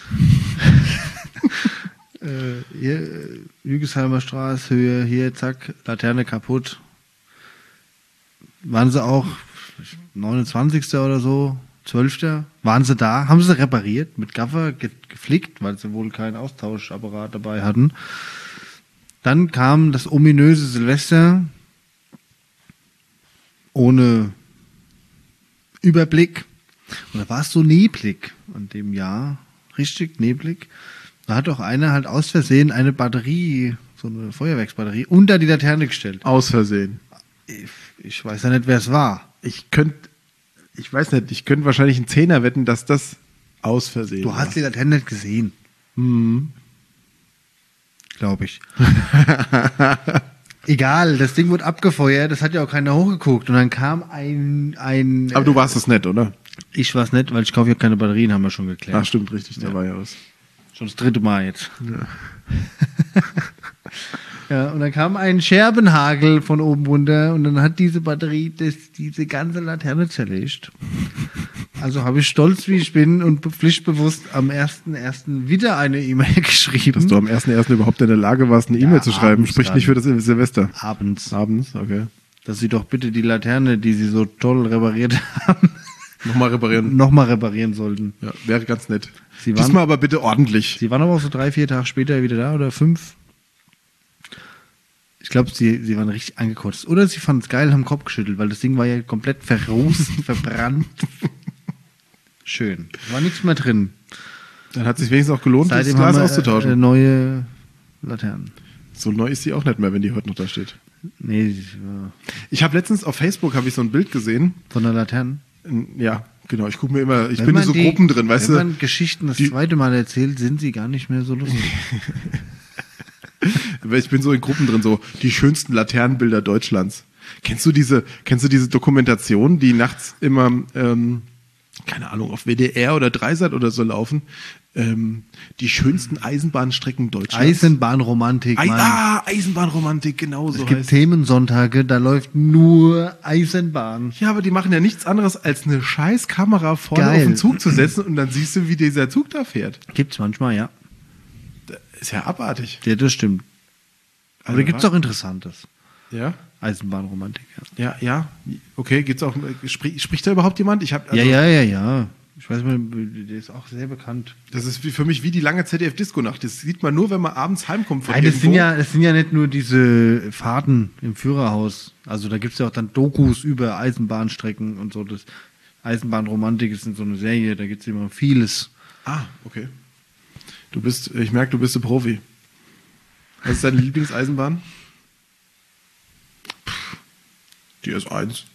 äh, hier, äh, Jügesheimer Straße, Höhe, hier, zack, Laterne kaputt. Waren sie auch neunundzwanzigsten oder so, zwölften waren sie da, haben sie repariert, mit Gaffer ge geflickt, weil sie wohl keinen Austauschapparat dabei hatten. Dann kam das ominöse Silvester ohne Überblick. Und da war es so neblig an dem Jahr, richtig neblig. Da hat doch einer halt aus Versehen eine Batterie, so eine Feuerwerksbatterie, unter die Laterne gestellt. Aus Versehen. Ich, ich weiß ja nicht, wer es war. Ich könnte, ich weiß nicht, ich könnte wahrscheinlich einen Zehner wetten, dass das aus Versehen Du war. hast die Laterne nicht gesehen. Mhm. Glaube ich. Egal, das Ding wurde abgefeuert, das hat ja auch keiner hochgeguckt. Und dann kam ein... ein Aber du warst es nicht, oder? Ich war es nicht, weil ich kaufe ja keine Batterien, haben wir schon geklärt. Ach, stimmt, richtig, da Ja. war ja was. Schon das dritte Mal jetzt. Ja. Ja, und dann kam ein Scherbenhagel von oben runter und dann hat diese Batterie das, diese ganze Laterne zerlegt. Also habe ich stolz, wie ich bin und pflichtbewusst am ersten ersten wieder eine E-Mail geschrieben. Dass du am ersten ersten überhaupt in der Lage warst, eine Ja, E-Mail zu schreiben, abends spricht dann. nicht für das Silvester. Abends. Abends, okay. Dass sie doch bitte die Laterne, die sie so toll repariert haben, Nochmal reparieren. nochmal reparieren sollten. Ja, wäre ganz nett. Sie waren- Diesmal aber bitte ordentlich. Sie waren aber auch so drei, vier Tage später wieder da oder fünf. Ich glaube, sie, sie waren richtig angekotzt. Oder sie fanden es geil, haben den Kopf geschüttelt, weil das Ding war ja komplett verrußt, verbrannt. Schön. War nichts mehr drin. Dann hat es sich wenigstens auch gelohnt, Seitdem das Glas haben wir, auszutauschen. Äh, neue Laternen. So neu ist sie auch nicht mehr, wenn die heute noch da steht. Nee, die war Ich habe letztens auf Facebook habe ich so ein Bild gesehen. von der Laterne. Ja, genau. Ich gucke mir immer, ich Wenn bin in man so die- Gruppen drin, weißt Wenn du? man Geschichten das die- zweite Mal erzählt, sind sie gar nicht mehr so lustig. Ich bin so in Gruppen drin, so die schönsten Laternenbilder Deutschlands. Kennst du diese, kennst du diese Dokumentation, die nachts immer, ähm, keine Ahnung, auf W D R oder Dreisat oder so laufen? Ähm, die schönsten Eisenbahnstrecken Deutschlands. Eisenbahnromantik, Ei- Mann. ah, Eisenbahnromantik, genau so Es gibt heißt. Themensonntage, da läuft nur Eisenbahn. Ja, aber die machen ja nichts anderes, als eine scheiß Kamera vorne Geil. auf den Zug zu setzen und dann siehst du, wie dieser Zug da fährt. Gibt's manchmal, ja. Ist ja abartig. Ja, das stimmt. Aber Also da gibt's was? auch Interessantes. Ja? Eisenbahnromantik, ja. Ja, ja. Okay, gibt's auch, sprich, spricht da überhaupt jemand? Ich habe ja, ja, ja, ja. Ich weiß mal, der ist auch sehr bekannt. Das ist wie, für mich wie die lange Z D F-Disco-Nacht. Das sieht man nur, wenn man abends heimkommt von Nein, das irgendwo. sind, ja, das sind ja nicht nur diese Fahrten im Führerhaus. Also da gibt's ja auch dann Dokus über Eisenbahnstrecken und so. Das Eisenbahnromantik ist in so eine Serie, da gibt's immer vieles. Ah, okay. Du bist, ich merke, du bist ein Profi. Was ist deine Lieblingseisenbahn? Die S eins.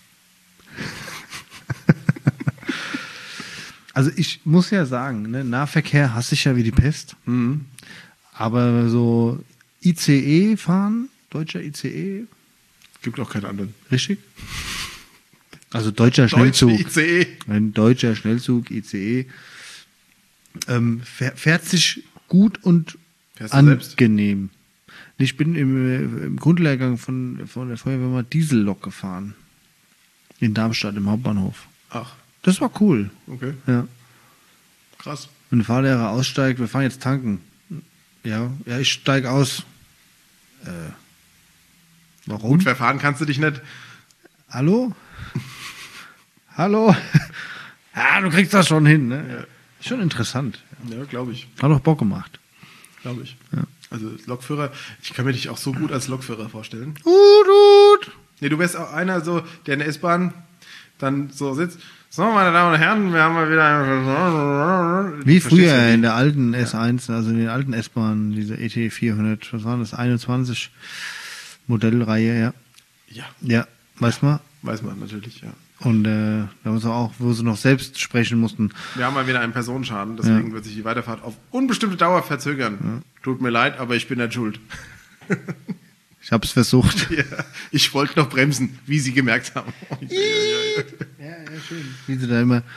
Also ich muss ja sagen, ne, Nahverkehr hasse ich ja wie die Pest. Mhm. Aber so I C E fahren, deutscher I C E, Gibt auch keinen anderen. richtig? Also deutscher Deutsche Schnellzug. I C E. Ein deutscher Schnellzug, I C E. Ähm, fähr- fährt sich gut und Fährst du selbst? angenehm. Ich bin im, äh, im Grundlehrgang von, von der Feuerwehr mal Diesellok gefahren. In Darmstadt im Hauptbahnhof. Ach, Das war cool. okay. Ja. Krass. Wenn der Fahrlehrer aussteigt, wir fahren jetzt tanken. Ja, ja, ich steige aus. Äh, warum? Gut, verfahren kannst du dich nicht. Hallo? Hallo? Ja, du kriegst das schon hin, ne? Ja. Schon interessant. Ja, glaube ich. Hat doch Bock gemacht. Glaube ich. Ja. Also Lokführer, ich kann mir dich auch so gut als Lokführer vorstellen. Gut, gut. Nee, du wärst auch einer, so, der in der S-Bahn dann so sitzt. So, meine Damen und Herren, wir haben mal wieder... Wie Verstehst früher du die? in der alten S eins, also in den alten S-Bahnen, diese E T vierhundert, was waren das, einundzwanzig Modellreihe, ja. Ja, Ja, weiß man. weiß man natürlich, ja. Und äh, da muss auch, wo sie noch selbst sprechen mussten. Wir haben mal wieder einen Personenschaden, deswegen Ja. wird sich die Weiterfahrt auf unbestimmte Dauer verzögern. Tut mir leid, aber ich bin nicht schuld. Ich hab's versucht. Ja, ich wollte noch bremsen, wie Sie gemerkt haben. Ja, ja, schön. Wie sie da immer.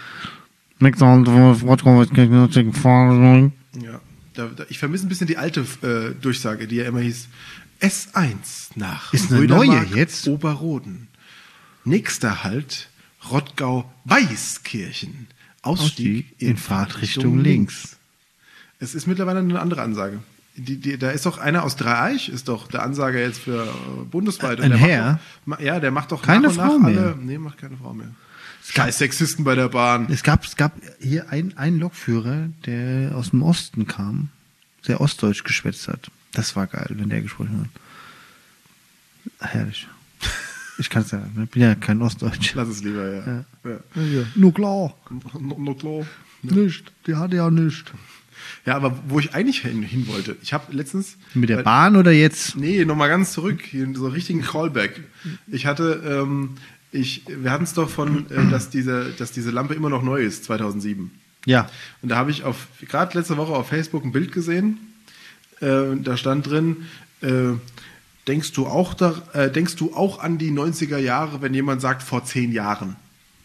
Ja, da, da, ich vermisse ein bisschen die alte äh, Durchsage, die ja immer hieß, S eins nach Ist eine Rödermark, neue jetzt? Oberroden. Nächster Halt, Rottgau-Weißkirchen. Ausstieg, Ausstieg in Fahrtrichtung links. Es ist mittlerweile eine andere Ansage. Die, die, da ist doch einer aus Dreieich, ist doch der Ansager jetzt für äh, bundesweit. Und Ein der Herr? Macht doch, ja, der macht doch Keine nach und Frau nach mehr? alle. Nee, macht keine Frau mehr. Scheiß Sexisten bei der Bahn. Es gab, es gab hier einen, einen Lokführer, der aus dem Osten kam, sehr ostdeutsch geschwätzt hat. Das war geil, wenn der gesprochen hat. Herrlich. Ich kann es ja, ich bin ja kein Ostdeutsch. Lass es lieber, ja. Ja. Ja. Ja, nur klar. No, no klar. Nicht. Die hatte ja nicht. Ja, aber wo ich eigentlich hin, hin wollte, ich habe letztens... Mit der weil- Bahn oder jetzt? Nee, nochmal ganz zurück, hier in so einen richtigen Callback. Ich hatte, ähm, ich, wir hatten es doch von, äh, dass, diese, dass diese Lampe immer noch neu ist, zweitausendsieben. Ja. Und da habe ich auf gerade letzte Woche auf Facebook ein Bild gesehen. Äh, da stand drin, äh, denkst du auch da, äh, denkst du auch an die neunziger Jahre, wenn jemand sagt vor zehn Jahren?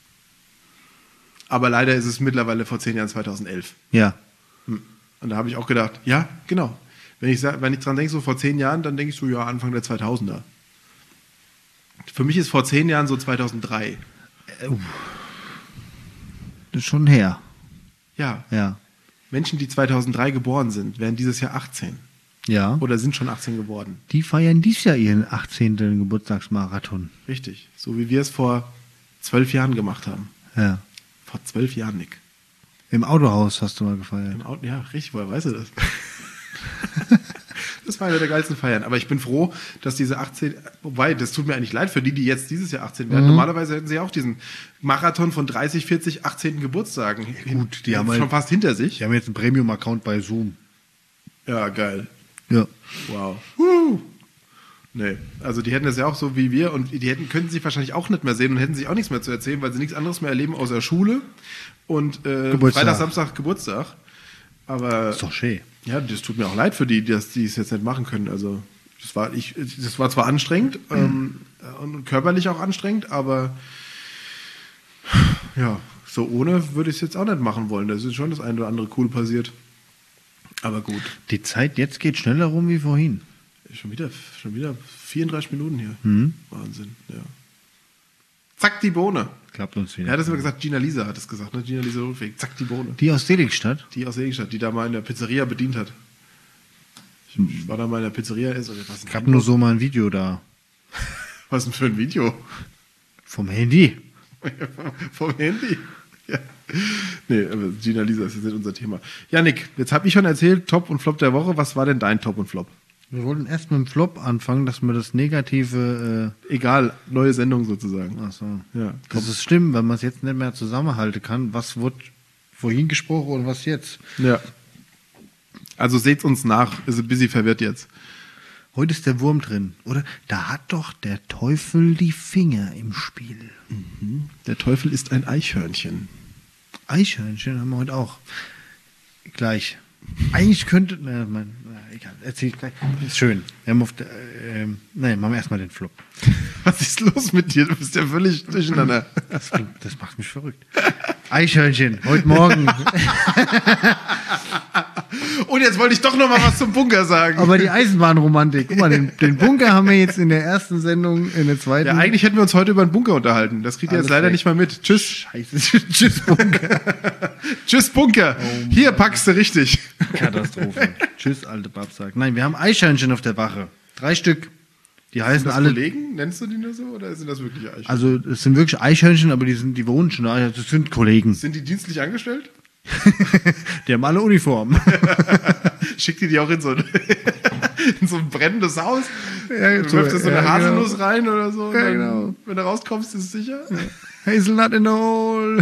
Aber leider ist es mittlerweile vor zehn Jahren zweitausendelf. Ja. Hm. Und da habe ich auch gedacht, ja, genau. Wenn ich, sag, wenn ich dran denke, so vor zehn Jahren, dann denke ich so, ja, Anfang der zweitausender. Für mich ist vor zehn Jahren so zweitausenddrei. Das ist schon her. Ja, Ja. Menschen, die zweitausenddrei geboren sind, werden dieses Jahr achtzehn. Ja. Oder sind schon achtzehn geworden. Die feiern dieses Jahr ihren achtzehnten Geburtstagsmarathon. Richtig. So wie wir es vor zwölf Jahren gemacht haben. Ja. Vor zwölf Jahren, Nick. Im Autohaus hast du mal gefeiert. Im Auto, ja, richtig, woher weißt du das? Das war eine der geilsten Feiern. Aber ich bin froh, dass diese achtzehn, wobei, das tut mir eigentlich leid für die, die jetzt dieses Jahr achtzehn werden. Mhm. Normalerweise hätten sie auch diesen Marathon von dreißig, vierzig, achtzehnten Geburtstagen hin, gut, die haben schon halt- fast hinter sich. Die haben jetzt einen Premium-Account bei Zoom. Ja, geil. Ja. Wow. Huh. Nee, also die hätten das ja auch so wie wir und die hätten, könnten sich wahrscheinlich auch nicht mehr sehen und hätten sich auch nichts mehr zu erzählen, weil sie nichts anderes mehr erleben außer Schule und äh, Geburtstag. Freitag, Samstag, Geburtstag. Aber Ist doch schön. ja, das tut mir auch leid für die, dass die es jetzt nicht machen können. Also das war ich, das war zwar anstrengend ähm, und körperlich auch anstrengend, aber ja, so ohne würde ich es jetzt auch nicht machen wollen. Da ist schon das eine oder andere cool passiert. Aber gut, Die Zeit jetzt geht schneller rum wie vorhin. schon wieder, schon wieder vierunddreißig Minuten hier. Mhm. Wahnsinn, ja. Zack die Bohne. Klappt uns wieder. Er hat es immer gesagt, Gina Lisa hat es gesagt, ne? Gina Lisa Ludwig. Zack die Bohne. Die aus Seligstadt? Die aus Seligstadt, die da mal in der Pizzeria bedient hat. Ich, ich war da mal in der Pizzeria. Ist, oder was, Ich habe nur so mal ein Video da. was denn für ein Video? Vom Handy. Vom Handy. Ja. Nee, aber Gina Lisa ist jetzt nicht unser Thema. Ja, Nick, jetzt habe ich schon erzählt, Top und Flop der Woche. Was war denn dein Top und Flop? Wir wollten erst mit dem Flop anfangen, dass wir das Negative. Egal, neue Sendung sozusagen. Äh, ach so. Ja, Das ist schlimm, weil man es jetzt nicht mehr zusammenhalten kann. Was wurde vorhin gesprochen und was jetzt? Ja. Also seht's uns nach. Ist ein bisschen verwirrt jetzt. Heute ist der Wurm drin, oder? Da hat doch der Teufel die Finger im Spiel. Der Teufel ist ein Eichhörnchen. Eichhörnchen haben wir heute auch. Gleich. Eigentlich könnte. Na, mein, na, egal, erzähl ich gleich. Ist schön. Wir haben auf der, äh, ähm, nein, machen wir erstmal den Flop. Was ist los mit dir? Du bist ja völlig durcheinander. Das, klingt- das macht mich verrückt. Eichhörnchen, heute Morgen. Und jetzt wollte ich doch noch mal was zum Bunker sagen. Aber die Eisenbahnromantik, guck mal, den, den Bunker haben wir jetzt in der ersten Sendung, in der zweiten. Ja, eigentlich hätten wir uns heute über den Bunker unterhalten. Das kriegt ihr jetzt Alles leider weg. nicht mal mit. Tschüss. Scheiße, tschüss Bunker. Tschüss, Bunker. Hier packst du richtig. Katastrophe. Tschüss, alte Babsack. Nein, wir haben Eichhörnchen auf der Wache. Drei Stück. Die heißen Sind das alle. Kollegen? Nennst du die nur so? Oder sind das wirklich Eichhörnchen? Also, es sind wirklich Eichhörnchen, aber die sind, die wohnen schon da. Das sind Kollegen. Sind die dienstlich angestellt? Die haben alle Uniformen. Schickt die die auch in so ein, in so ein brennendes Haus? Ja, Du so, wirfst da so eine ja, Haselnuss genau. rein oder so? Und Ja, dann, genau. Wenn du rauskommst, ist es sicher? Hazelnut in the hole.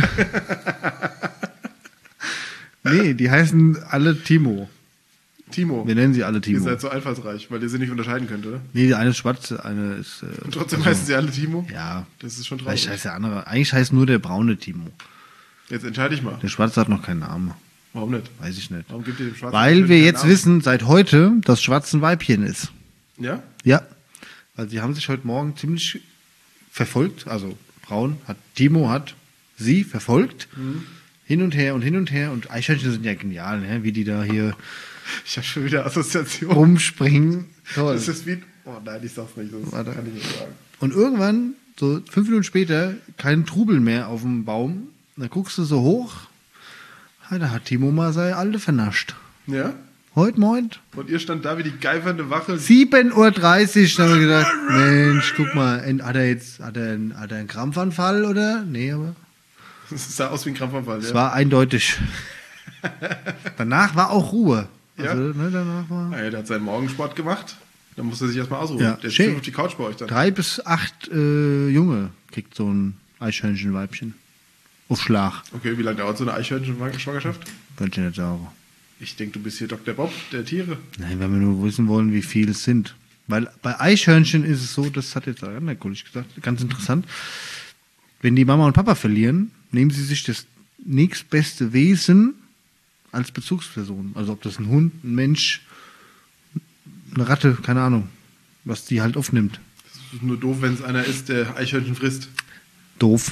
Nee, die heißen alle Timo. Timo, Wir nennen sie alle ihr Timo. seid so einfallsreich, weil ihr sie nicht unterscheiden könnt, oder? Nee, die eine ist schwarz, eine ist. Äh, Und trotzdem heißen sie alle Timo? Ja. Das ist schon Vielleicht traurig. heißt der andere. Eigentlich heißt nur der braune Timo. Jetzt entscheide ich mal. Der schwarze hat noch keinen Namen. Warum nicht? Weiß ich nicht. Warum gibt ihr dem Schwarzen Weil wir keinen jetzt Namen? wissen, seit heute, dass Schwarz ein Weibchen ist. Ja? Ja. Weil sie haben sich heute Morgen ziemlich verfolgt. Also Braun hat, Timo hat sie verfolgt. Mhm. Hin und her und hin und her. Und Eichhörnchen sind ja genial, ne? Wie die da hier Ich habe schon wieder Assoziation. rumspringen. Toll. Das ist wie... Oh nein, ich sag's nicht. Das Warte. kann ich nicht sagen. Und irgendwann, so fünf Minuten später, kein Trubel mehr auf dem Baum. Dann guckst du so hoch. Ja, da hat Timo mal seine Alte vernascht. Ja? Heute Moin. Und ihr stand da wie die geifernde Wache. sieben Uhr dreißig, da haben wir gedacht, Mensch, guck mal, ent- hat er jetzt, hat er, einen, hat er einen Krampfanfall oder? Nee, aber Das sah aus wie ein Krampfanfall. es Ja? war eindeutig. Danach war auch Ruhe. Ja? Also, ne, danach war Ah, ja, der hat seinen Morgensport gemacht. Dann musste er sich erstmal ausruhen. Ja, Der ist schön. schön auf die Couch bei euch dann. drei bis acht äh, Junge kriegt so ein Eichhörnchenweibchen. Auf Schlag, Okay, wie lange dauert so eine Eichhörnchen-Schwangerschaft? könnte ich nicht sagen. Ich denke, du bist hier Doktor Bob, der Tiere. Nein, wenn wir nur wissen wollen, wie viele es sind. Weil bei Eichhörnchen ist es so, das hat jetzt der andere Kollege gesagt, ganz interessant. Wenn die Mama und Papa verlieren, nehmen sie sich das nächstbeste Wesen als Bezugsperson. Also ob das ein Hund, ein Mensch, eine Ratte, keine Ahnung, was die halt aufnimmt. Das ist nur doof, wenn es einer ist, der Eichhörnchen frisst. Doof.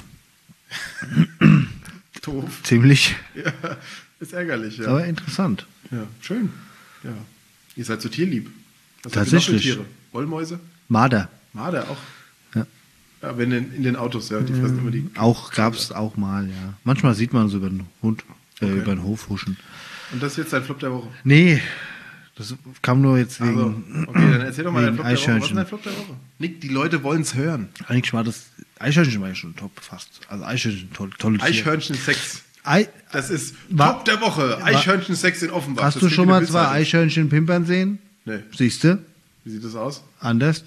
Doof. Ziemlich. Ja, ist ärgerlich, ja. Aber interessant. Ja, schön. Ja. Ihr seid so tierlieb. Was Tatsächlich. habt ihr noch für Tiere? Wollmäuse? Marder. Marder auch. Ja. Ja, wenn in, in den Autos, ja. Die fressen immer die. Auch gab es auch mal, ja. Manchmal sieht man so über den Hund, äh, Okay. über den Hof huschen. Und das ist jetzt dein Flop der Woche. Nee, das kam nur jetzt wegen, Also, okay, dann erzähl doch mal dein wegen Flop der Woche. Was ist Eichhörnchen. dein Flop der Woche? Nick, die Leute wollen es hören. Eigentlich war das, Eichhörnchen war ja schon top fast. Also Eichhörnchen, toll, tolle Tiere. Eichhörnchen-Sex. Ei, Das ist War- Top der Woche. Eichhörnchen-Sex in Offenbach. hast Das du steht schon in der mal zwei Bildzeitung. Eichhörnchen pimpern sehen? Nee. Siehst du? Wie sieht das aus? Anders.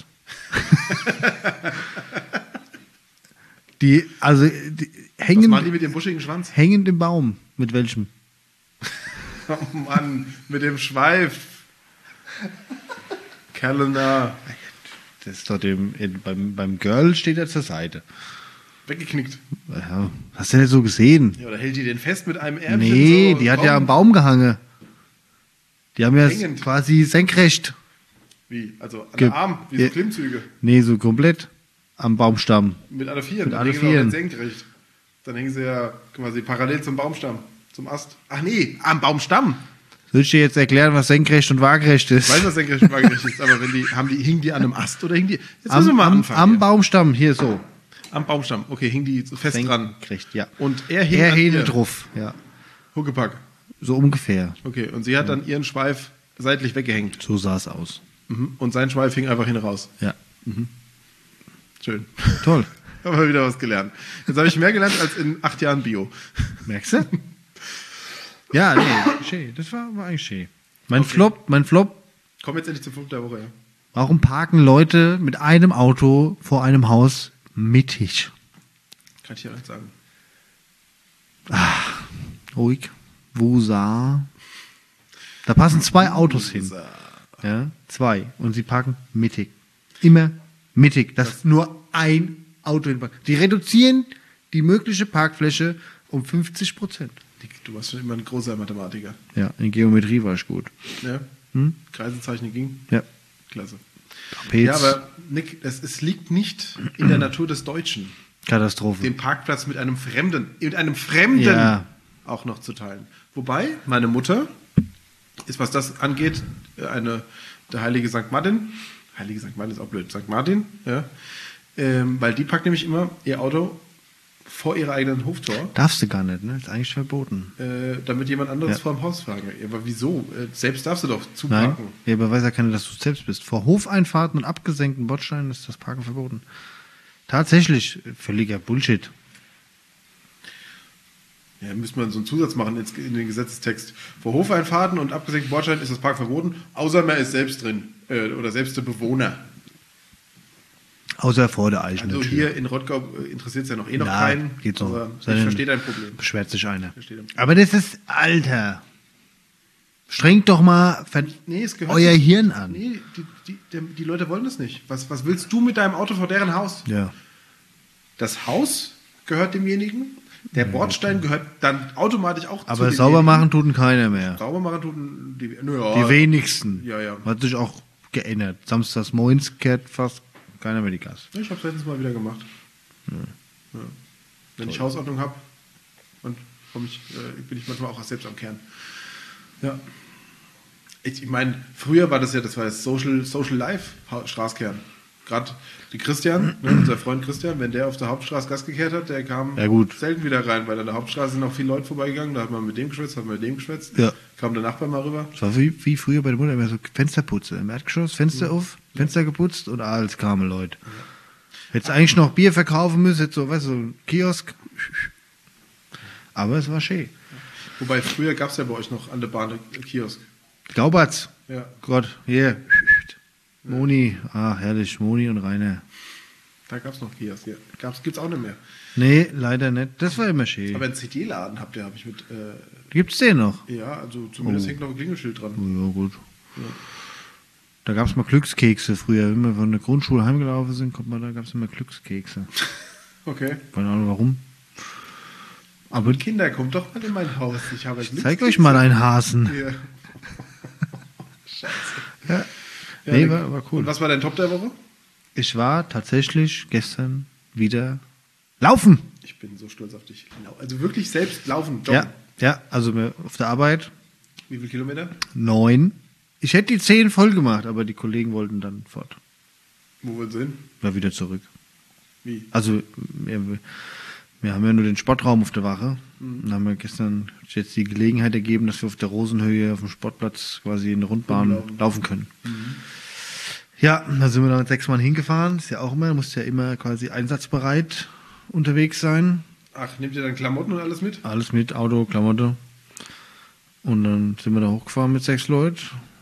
die, also, die Was hängen, machen die mit dem buschigen Schwanz? hängend im Baum. Mit welchem? Oh Mann, mit dem Schweif. Kalender. Das ist doch dem, in, beim, beim Girl steht er zur Seite. Weggeknickt. Ja, hast du nicht so gesehen? Ja, oder hält die den fest mit einem Ärmchen? Nee, so die hat Baum? ja am Baum gehangen. Die haben ja Hängend. quasi senkrecht. Wie? Also an Ge- der Arm, wie Ja. so Klimmzüge. Nee, so komplett am Baumstamm. Mit alle Vieren. Mit Dann alle hängen sie auch Vieren. nicht senkrecht. Dann hängen sie ja quasi parallel zum Baumstamm, zum Ast. Ach nee, am Baumstamm. Soll ich dir jetzt erklären, was senkrecht und waagerecht ist? Ich weiß, was senkrecht und waagerecht ist, aber wenn die, haben die, hingen die an einem Ast oder hingen die, jetzt müssen wir am, mal am, anfangen. am hier. Baumstamm, hier so. Am Baumstamm, okay, hingen die so fest dran. Senkrecht, ja. Und er hing Er an hing ihr. drauf, ja. Huckepack. So ungefähr. Okay, und sie hat dann ihren Schweif seitlich weggehängt. So sah es aus. Mhm. Und sein Schweif hing einfach hin raus. Ja. Schön. Toll. Haben wir wieder was gelernt. Jetzt habe ich mehr gelernt als in acht Jahren Bio. Merkst du? Ja, nee, schön. Das war, war eigentlich schön. Mein Flop, mein Flop, Kommen wir jetzt endlich zum Flug der Woche, ja. warum parken Leute mit einem Auto vor einem Haus mittig? Kann ich ja nicht sagen. Ruhig. Wusa. Da passen zwei Autos hin. Ja, zwei. Und sie parken mittig. Immer mittig. Das ist nur ein Auto hinparkt. Die reduzieren die mögliche Parkfläche um fünfzig Prozent. Du warst schon immer ein großer Mathematiker. Ja, in Geometrie war ich gut. Ja? Hm? Kreisezeichnen ging. Ja. Klasse. Trapez. Ja, aber Nick, es, es liegt nicht in der Natur des Deutschen, Katastrophe. den Parkplatz mit einem Fremden, mit einem Fremden Ja. auch noch zu teilen. Wobei meine Mutter ist, was das angeht, eine, der heilige Sankt Martin. Heilige Sankt Martin ist auch blöd. Sankt Martin, ja. Ähm, weil die packt nämlich immer ihr Auto vor ihrer eigenen Hoftor. Darfst du gar nicht, ne? Ist eigentlich verboten. Äh, damit jemand anderes Ja. vor dem Haus fahren kann. Ja, aber wieso? Äh, selbst darfst du doch Nein, zuparken. ja, aber weiß ja keiner, dass du selbst bist. Vor Hofeinfahrten und abgesenkten Bordsteinen ist das Parken verboten. Tatsächlich, völliger Bullshit. Ja, müsste man so einen Zusatz machen ins- in den Gesetzestext. Vor Hofeinfahrten und abgesenkten Bordsteinen ist das Parken verboten, außer man ist selbst drin. Äh, oder selbst der Bewohner. Außer vor der eigenen Also Tür. hier in Rottgau interessiert es ja noch eh noch Na, keinen. geht so. Aber ich Sondern- verstehe dein Problem. Beschwert sich einer. Verstehe dein Problem. Aber das ist, Alter. Strengt doch mal ver- Nee, es gehört euer sich- Hirn an. Nee, die, die, die, die Leute wollen das nicht. Was, was willst du mit deinem Auto vor deren Haus? Ja. Das Haus gehört demjenigen. Der Bordstein gehört dann automatisch auch zu Aber demjenigen. sauber machen tut keiner mehr. Sauber machen tun die, ja, Die wenigsten. Ja, ja. Hat sich auch geändert. Samstags morgens kehrt fast keiner mehr die Gas. Ich habe es letztens mal wieder gemacht. Ja. Wenn ich Hausordnung habe, und komm ich, äh, bin ich manchmal auch selbst am Kern. Ja. Ich, ich meine, früher war das ja, das war das Social, Social Life Ha- Straßkern. Gerade die Christian, ne, unser Freund Christian, wenn der auf der Hauptstraße Gas gekehrt hat, der kam Ja, gut. selten wieder rein, weil an der Hauptstraße sind auch viele Leute vorbeigegangen, da hat man mit dem geschwätzt, hat man mit dem geschwätzt, Ja. kam der Nachbar mal rüber. Das war wie, wie früher bei der Mutter immer so Fensterputze. Im Erdgeschoss, Fenster auf, Fenster geputzt und alles kamen Leute. Hättest eigentlich noch Bier verkaufen müssen, jetzt so, weißt du, so ein Kiosk. Aber es war schön. Wobei früher gab es ja bei euch noch an der Bahn einen Kiosk. Glaubert's. Ja. Gott, hier. Moni, ah, herrlich, Moni und Rainer. Da gab es noch Kiosk, ja. Gab's, gibt's auch nicht mehr. Nee, leider nicht. Das war immer schön. Aber einen C D-Laden habt ihr, habe ich mit, äh, Gibt's den noch? ja, also zumindest Oh. hängt noch ein Klingelschild dran. Ja, gut. Da gab es mal Glückskekse früher. Wenn wir von der Grundschule heimgelaufen sind, kommt man, da gab es immer Glückskekse. Okay. Keine Ahnung warum. Aber Kinder, kommt doch mal in mein Haus. Ich habe Ich zeig euch mal einen Hasen. Ja. Scheiße. Ja. Ja, Nee, dann- war, war cool. Und was war dein Top der Woche? Ich war tatsächlich gestern wieder laufen. Ich bin so stolz auf dich. Lau- Also wirklich selbst laufen, joggen. Ja, ja, also mir auf der Arbeit Wie viele Kilometer? neun. Ich hätte die zehn voll gemacht, aber die Kollegen wollten dann fort. Wo wollen sie hin? War wieder zurück. Wie? Also wir, wir haben ja nur den Sportraum auf der Wache. Und haben wir gestern jetzt die Gelegenheit ergeben, dass wir auf der Rosenhöhe auf dem Sportplatz quasi in der Rundbahn Rumlaufen. laufen können. Ja, da sind wir dann mit sechs Mann hingefahren. Ist ja auch immer, muss ja immer quasi einsatzbereit unterwegs sein. Ach, nehmt ihr dann Klamotten und alles mit? Alles mit, Auto, Klamotte. Und dann sind wir da hochgefahren mit sechs Leuten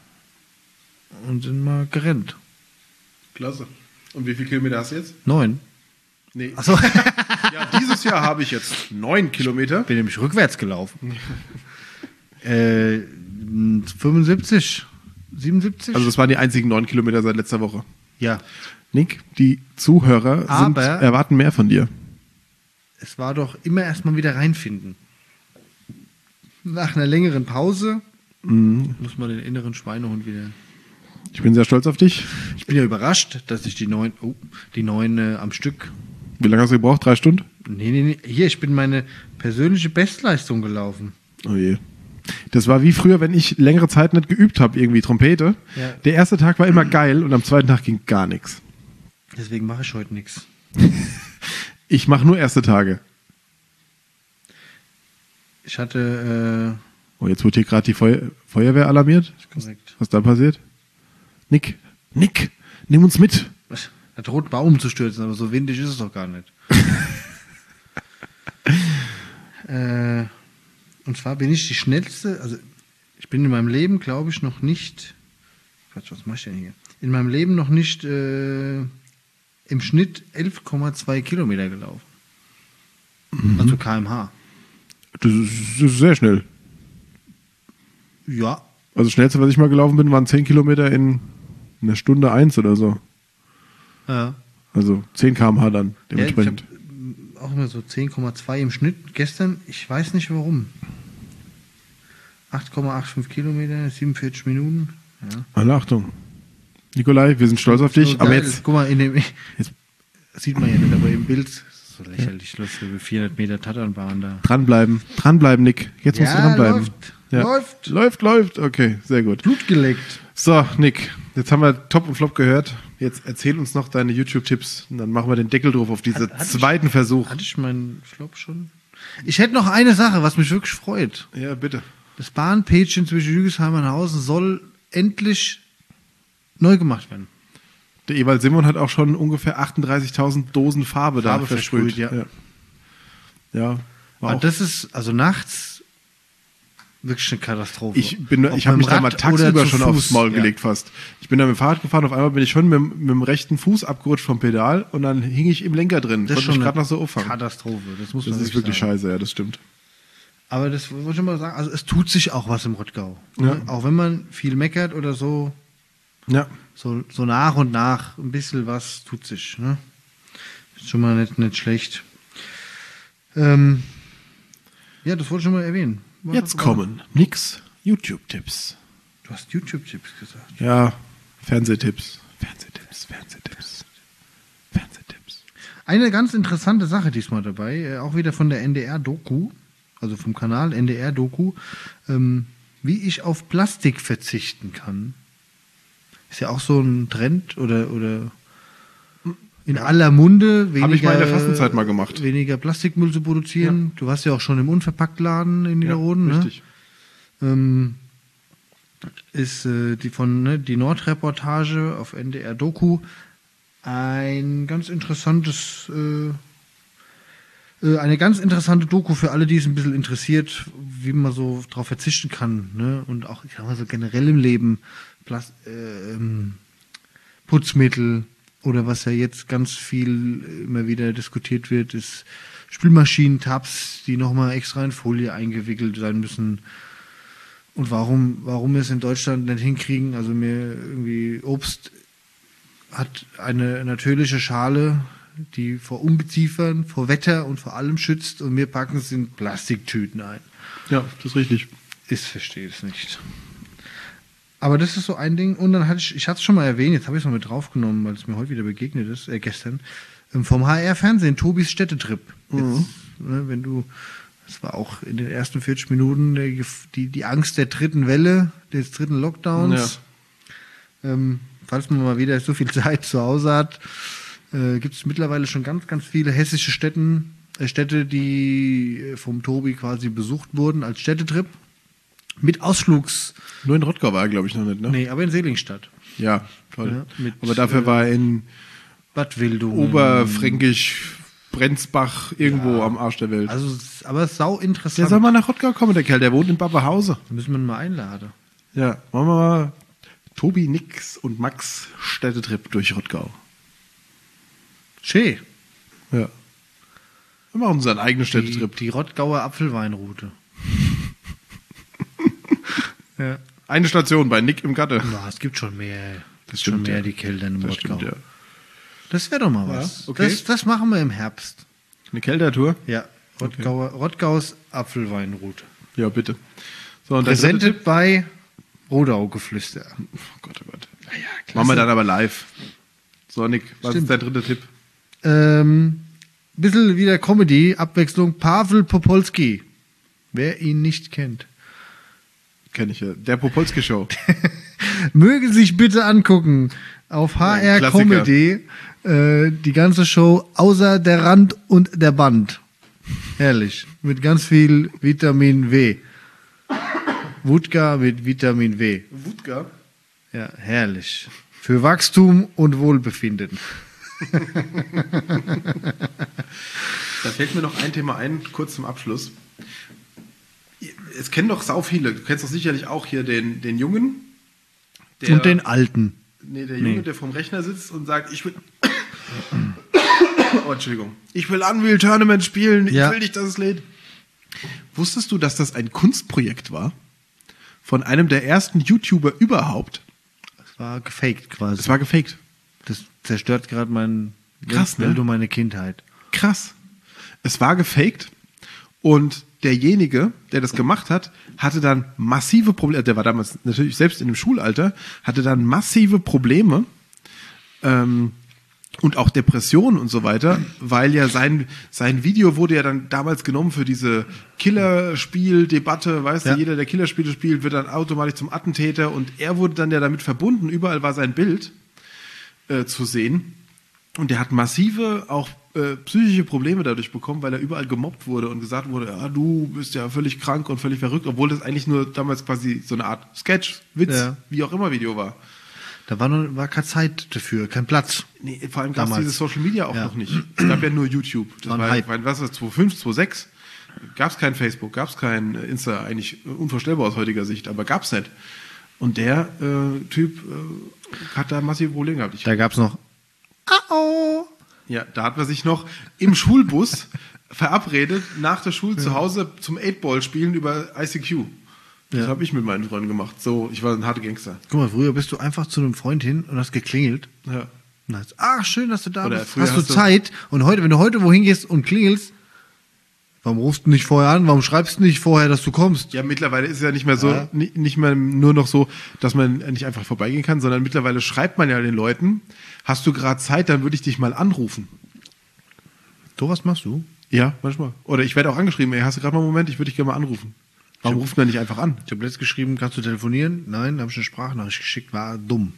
und sind mal gerannt. Klasse. Und wie viele Kilometer hast du jetzt? Neun. Nee. Achso, Ja, dieses Jahr habe ich jetzt neun Kilometer. bin nämlich rückwärts gelaufen. äh, fünfundsiebzig, siebenundsiebzig? Also das waren die einzigen neun Kilometer seit letzter Woche. ja, Nick, die Zuhörer sind, Aber- erwarten mehr von dir. es war doch immer erstmal wieder reinfinden. Nach einer längeren Pause muss man den inneren Schweinehund wieder. Ich bin sehr stolz auf dich. Ich bin ja überrascht, dass ich die neun, oh, die neun äh, am Stück. Wie lange hast du gebraucht? Drei Stunden? Nee, nee, nee. Hier, ich bin meine persönliche Bestleistung gelaufen. Oh je. Das war wie früher, wenn ich längere Zeit nicht geübt habe, irgendwie Trompete. Ja. Der erste Tag war immer geil und am zweiten Tag ging gar nichts. Deswegen mache ich heute nichts. Ich mache nur erste Tage. Ich hatte, Oh, jetzt wird hier gerade die Feu Feuerwehr alarmiert. äh, korrekt. Was da passiert? Nick, Nick, nimm uns mit. Da droht ein Baum zu stürzen, aber so windig ist es doch gar nicht. äh, und zwar bin ich die schnellste, also ich bin in meinem Leben, glaube ich, noch nicht, Quatsch, was mach ich denn hier? In meinem Leben noch nicht äh, im Schnitt elf Komma zwei Kilometer gelaufen. Also Kilometer pro Stunde. Das ist, das ist sehr schnell. Ja, Also das schnellste, was ich mal gelaufen bin, waren zehn Kilometer in einer Stunde eins oder so. ja. Also zehn Kilometer pro Stunde dann Ja, ich dementsprechend. habe auch immer so zehn Komma zwei im Schnitt. Gestern, ich weiß nicht warum. acht Komma fünfundachtzig Kilometer, siebenundvierzig Minuten. Ja. Alle Achtung. Nikolai, wir sind stolz auf dich. So Aber geil. jetzt, Guck mal, in dem, Jetzt- sieht man ja nicht, aber im Bild ist so lächerlich, los, wie vierhundert Meter Tatanbahn da. dranbleiben. Dranbleiben, Nick. Jetzt musst du dranbleiben. läuft. Ja. Läuft. Läuft, läuft. Okay, sehr gut. Blut geleckt. So, Nick, jetzt haben wir Top und Flop gehört. Jetzt erzähl uns noch deine YouTube-Tipps und dann machen wir den Deckel drauf auf diesen Hat- hatte zweiten Versuch. Hatte ich meinen Flop schon? Ich hätte noch eine Sache, was mich wirklich freut. Ja, bitte. Das Bahnpädchen zwischen Jügesheim und Hausen soll endlich neu gemacht werden. Der Ewald Simon hat auch schon ungefähr achtunddreißigtausend Dosen Farbe, da Farbe versprüht. versprüht, ja. Ja, ja war Aber auch, das ist, also nachts, wirklich eine Katastrophe. ich bin, Ob ich habe mit mich dem da mal Rad tagsüber oder zu schon Fuß. aufs Maul Ja. gelegt fast. Ich bin da mit dem Fahrrad gefahren, auf einmal bin ich schon mit, dem- mit dem rechten Fuß abgerutscht vom Pedal und dann hing ich im Lenker drin. Das ist Konnte mich schon gerade eine noch so auffangen. Katastrophe. Das muss Das man ist wirklich sagen. scheiße, ja, das stimmt. Aber das wollte ich schon mal sagen, also es tut sich auch was im Rottgau. Ja. Ne? Auch wenn man viel meckert oder so, Ja. so, so nach und nach ein bisschen was tut sich. Ne? Ist schon mal nicht, nicht schlecht. Ähm, ja, das wollte ich schon mal erwähnen. Was- Jetzt was- kommen Nicks YouTube-Tipps. Du hast YouTube-Tipps gesagt. Ja, Fernsehtipps. Fernsehtipps, Fernsehtipps. Fernsehtipps. Eine ganz interessante Sache diesmal dabei, äh, auch wieder von der N D R-Doku, also vom Kanal N D R-Doku, ähm, wie ich auf Plastik verzichten kann. Ist ja auch so ein Trend oder, oder in aller Munde. Weniger, Hab ich mal in der Fastenzeit mal gemacht. Weniger Plastikmüll zu produzieren. Du warst ja auch schon im Unverpacktladen in Niederroden. ja, ne? richtig. Ähm, ist äh, die von ne, die Nordreportage auf N D R Doku ein ganz interessantes äh, äh, eine ganz interessante Doku für alle, die es ein bisschen interessiert, wie man so drauf verzichten kann, ne? Und auch ich sag mal so generell im Leben Plast äh, ähm, Putzmittel oder was ja jetzt ganz viel immer wieder diskutiert wird, ist Spülmaschinentabs, die nochmal extra in Folie eingewickelt sein müssen. Und warum, warum wir es in Deutschland nicht hinkriegen, also mir irgendwie Obst hat eine natürliche Schale, die vor Ungeziefern, vor Wetter und vor allem schützt und wir packen es in Plastiktüten ein. Ja, das ist richtig. Ich verstehe es nicht. Aber das ist so ein Ding. Und dann hatte ich, ich hatte es schon mal erwähnt, jetzt habe ich es noch mit draufgenommen, weil es mir heute wieder begegnet ist, äh, gestern, ähm, vom H R-Fernsehen, Tobis Städtetrip. Jetzt, ne, wenn du, das war auch in den ersten vierzig Minuten der, Gef- die, die Angst der dritten Welle, des dritten Lockdowns. Ähm, falls man mal wieder so viel Zeit zu Hause hat, äh, gibt es mittlerweile schon ganz, ganz viele hessische Städten, äh, Städte, die äh, vom Tobi quasi besucht wurden als Städtetrip. Mit Ausflugs... Nur in Rottgau war er, glaube ich, noch nicht, ne? Nee, aber in Seligenstadt. Ja, toll. Ja, mit, Aber dafür äh, war er in Bad Wildungen. Oberfränkisch, Brenzbach, irgendwo am Arsch der Welt. Also, es ist aber sau Der interessant. soll mal nach Rottgau kommen, der Kerl. Der wohnt in Babahause. Da müssen wir ihn mal einladen. Ja, machen wir mal Tobi, Nix und Max Städtetrip durch Rottgau. Schön. Ja. Wir machen unseren eigenen Die, Städtetrip. die Rottgauer Apfelweinroute. ja. Eine Station bei Nick im Gatte. Ja, es gibt schon mehr. Das schon stimmt, mehr ja. die Kältern im Das Rottgau. stimmt, ja. Das wäre doch mal Ja, was. okay. Das, das machen wir im Herbst. Eine Kältertour? Ja. Rottgauer, Rottgaus Apfelweinroute. Ja, bitte. So, und der dritte Tipp? Präsentiert bei Rodau-Geflüster. Oh Gott, oh Gott. Naja, Machen wir dann aber live. So, Nick, was Stimmt. ist dein dritter Tipp? Ähm, bisschen wieder Comedy, Abwechslung. Pavel Popolski. Wer ihn nicht kennt. Kenn ich ja. Der Popolski Show. Möge sich bitte angucken auf H R Klassiker. Comedy äh, die ganze Show außer der Rand und der Band. Herrlich. Mit ganz viel Vitamin W. Wodka mit Vitamin W. Wutger? Ja, herrlich. Für Wachstum und Wohlbefinden. Da fällt mir noch ein Thema ein, kurz zum Abschluss. Es kennen doch sau viele. Du kennst doch sicherlich auch hier den, den Jungen. Der, Und den Alten. Nee, der Junge, Nee. der vorm Rechner sitzt und sagt, ich will... oh, Entschuldigung. Ich will Unreal Tournament spielen. Ich Ja. will nicht, dass es lädt. Wusstest du, dass das ein Kunstprojekt war? Von einem der ersten YouTuber überhaupt? Das war gefaked quasi. Es war gefaked. Das zerstört gerade mein Krass, ne? Welt und meine Kindheit. Krass. Es war gefaked und derjenige, der das gemacht hat, hatte dann massive Probleme, der war damals natürlich selbst in dem Schulalter, hatte dann massive Probleme, ähm, und auch Depressionen und so weiter, weil ja sein, sein Video wurde ja dann damals genommen für diese Killerspiel-Debatte, weißt Ja. du, jeder, der Killerspiele spielt, wird dann automatisch zum Attentäter und er wurde dann ja damit verbunden, überall war sein Bild äh, zu sehen und der hat massive auch äh, psychische Probleme dadurch bekommen, weil er überall gemobbt wurde und gesagt wurde, ja, du bist ja völlig krank und völlig verrückt, obwohl das eigentlich nur damals quasi so eine Art Sketch, Witz, Ja. wie auch immer Video war. Da war, noch, war keine Zeit dafür, kein Platz. Nee, vor allem gab es Damals. dieses Social Media auch Ja. noch nicht. Es gab ja nur YouTube. Das War ein war, Hype. war was ist das, zweitausendfünf, zweitausendsechs gab es kein Facebook, gab es kein Insta, eigentlich unvorstellbar aus heutiger Sicht, aber gab es nicht. Und der äh, Typ äh, hat da massive Probleme gehabt. Ich, Da gab's noch. Au! ja, da hat man sich noch im Schulbus verabredet, nach der Schule zu Hause zum Eight-Ball spielen über I C Q. Das Ja. habe ich mit meinen Freunden gemacht. So, ich war ein harter Gangster. Guck mal, früher bist du einfach zu einem Freund hin und hast geklingelt. Ja. Und hast, ach, schön, dass du da Oder bist. früher Hast du hast du- Zeit? Und heute, wenn du heute wohin gehst und klingelst, warum rufst du nicht vorher an? Warum schreibst du nicht vorher, dass du kommst? Ja, mittlerweile ist es ja nicht mehr so, Ja. ni- nicht mehr nur noch so, dass man nicht einfach vorbeigehen kann, sondern mittlerweile schreibt man ja den Leuten, hast du gerade Zeit, dann würde ich dich mal anrufen. So was machst du? Ja, manchmal. Oder ich werde auch angeschrieben, ey, hast du gerade mal einen Moment, ich würde dich gerne mal anrufen. Warum ruft man nicht einfach an? Ich habe letztens geschrieben, kannst du telefonieren? Nein, habe ich eine Sprachnachricht geschickt, war dumm.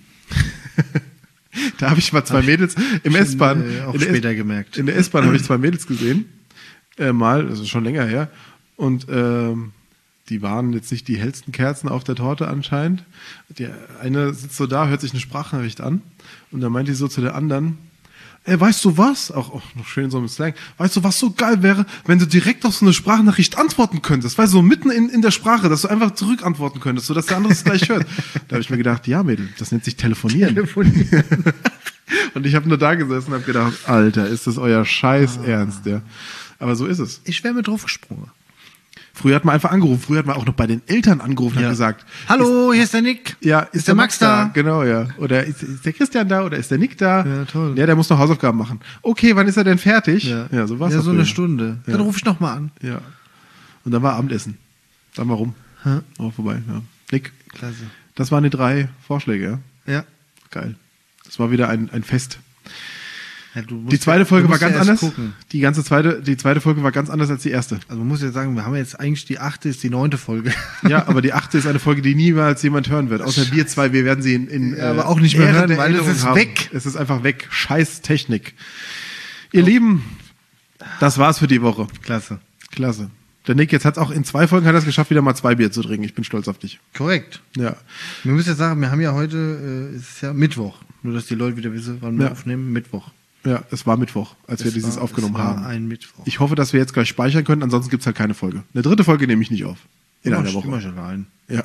Da habe ich mal zwei Mädels im schon, S-Bahn. äh, auch in der später S- gemerkt. In der S-Bahn habe ich zwei Mädels gesehen. Äh, mal, das ist schon länger her. Und ähm, die waren jetzt nicht die hellsten Kerzen auf der Torte anscheinend. Die eine sitzt so da, hört sich eine Sprachnachricht an. Und dann meint die so zu der anderen, ey, weißt du was? Auch, auch noch schön so im Slang. Weißt du, was so geil wäre, wenn du direkt auf so eine Sprachnachricht antworten könntest? Weißt du, so mitten in, in der Sprache, dass du einfach zurückantworten könntest, sodass der andere es gleich hört. Da habe ich mir gedacht, ja, Mädel, das nennt sich Telefonieren. Und ich habe nur da gesessen und habe gedacht, Alter, ist das euer Scheiß Ernst, ja. Aber so ist es. Ich wäre mit draufgesprungen. Früher hat man einfach angerufen. Früher hat man auch noch bei den Eltern angerufen und Ja. hat gesagt, Hallo, hier ist der Nick. ja, ist, der Max da? Genau, ja. Oder ist, ist der Christian da oder ist der Nick da? Ja, toll. Ja, der muss noch Hausaufgaben machen. Okay, wann ist er denn fertig? Ja, so war's Ja, doch so eine früher. Stunde. Ja. Dann rufe ich noch mal an. Ja. Und dann war Abendessen. Dann war rum. Ja. Auch vorbei, ja. Nick, Klasse. das waren die drei Vorschläge, ja? Ja. Geil. Das war wieder ein, ein Fest. Ja, du musst Die zweite ja- Folge du war musst ja ganz erst anders. Gucken. Die ganze zweite, die zweite Folge war ganz anders als die erste. Also man muss ja sagen, wir haben jetzt eigentlich die achte, ist die neunte Folge. Ja, aber die achte ist eine Folge, die niemals jemand hören wird. Außer wir zwei, wir werden sie in, in Ja, aber auch nicht mehr Ehre hören, der weil es Erinnerung ist haben. weg. Es ist einfach weg. Scheiß Technik. Ihr Lieben, das war's für die Woche. Klasse. Klasse. Der Nick, jetzt hat's auch in zwei Folgen hat er es geschafft, wieder mal zwei Bier zu trinken. Ich bin stolz auf dich. Korrekt. Ja. Wir müssen jetzt sagen, wir haben ja heute, äh, es ist ja Mittwoch. Nur, dass die Leute wieder wissen, wann wir Ja. aufnehmen. Mittwoch. Ja, es war Mittwoch, als wir Es dieses war- aufgenommen es war haben. ein Mittwoch. Ich hoffe, dass wir jetzt gleich speichern können, ansonsten gibt's halt keine Folge. Eine dritte Folge nehme ich nicht auf. In Immer einer schon- Woche. Immer schon rein. Ja.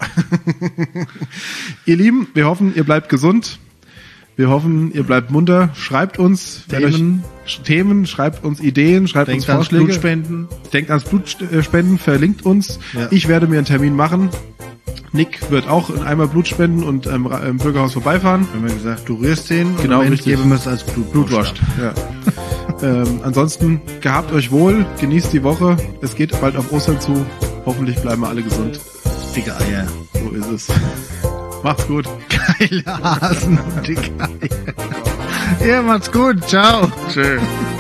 Ihr Lieben, wir hoffen, ihr bleibt gesund. Wir hoffen, ihr bleibt munter. Schreibt uns wenn Themen. euch, Themen, schreibt uns Ideen, schreibt Denkt uns ans Vorschläge. Blutspenden. Denkt ans Blutspenden, verlinkt uns. Ja. Ich werde mir einen Termin machen. Nick wird auch in einmal Blut spenden und ähm, ra- im Bürgerhaus vorbeifahren. Wir haben ja gesagt, du rührst den und Genau, am Ende richtig. geben wir es als Blut Blut wascht. Ja. ähm, ansonsten gehabt euch wohl, genießt die Woche. Es geht bald auf Ostern zu. Hoffentlich bleiben wir alle gesund. Dicke Eier. So ist es. Macht's gut. Geile Hasen und dicke Eier. Ja, macht's gut. Ciao. Schön.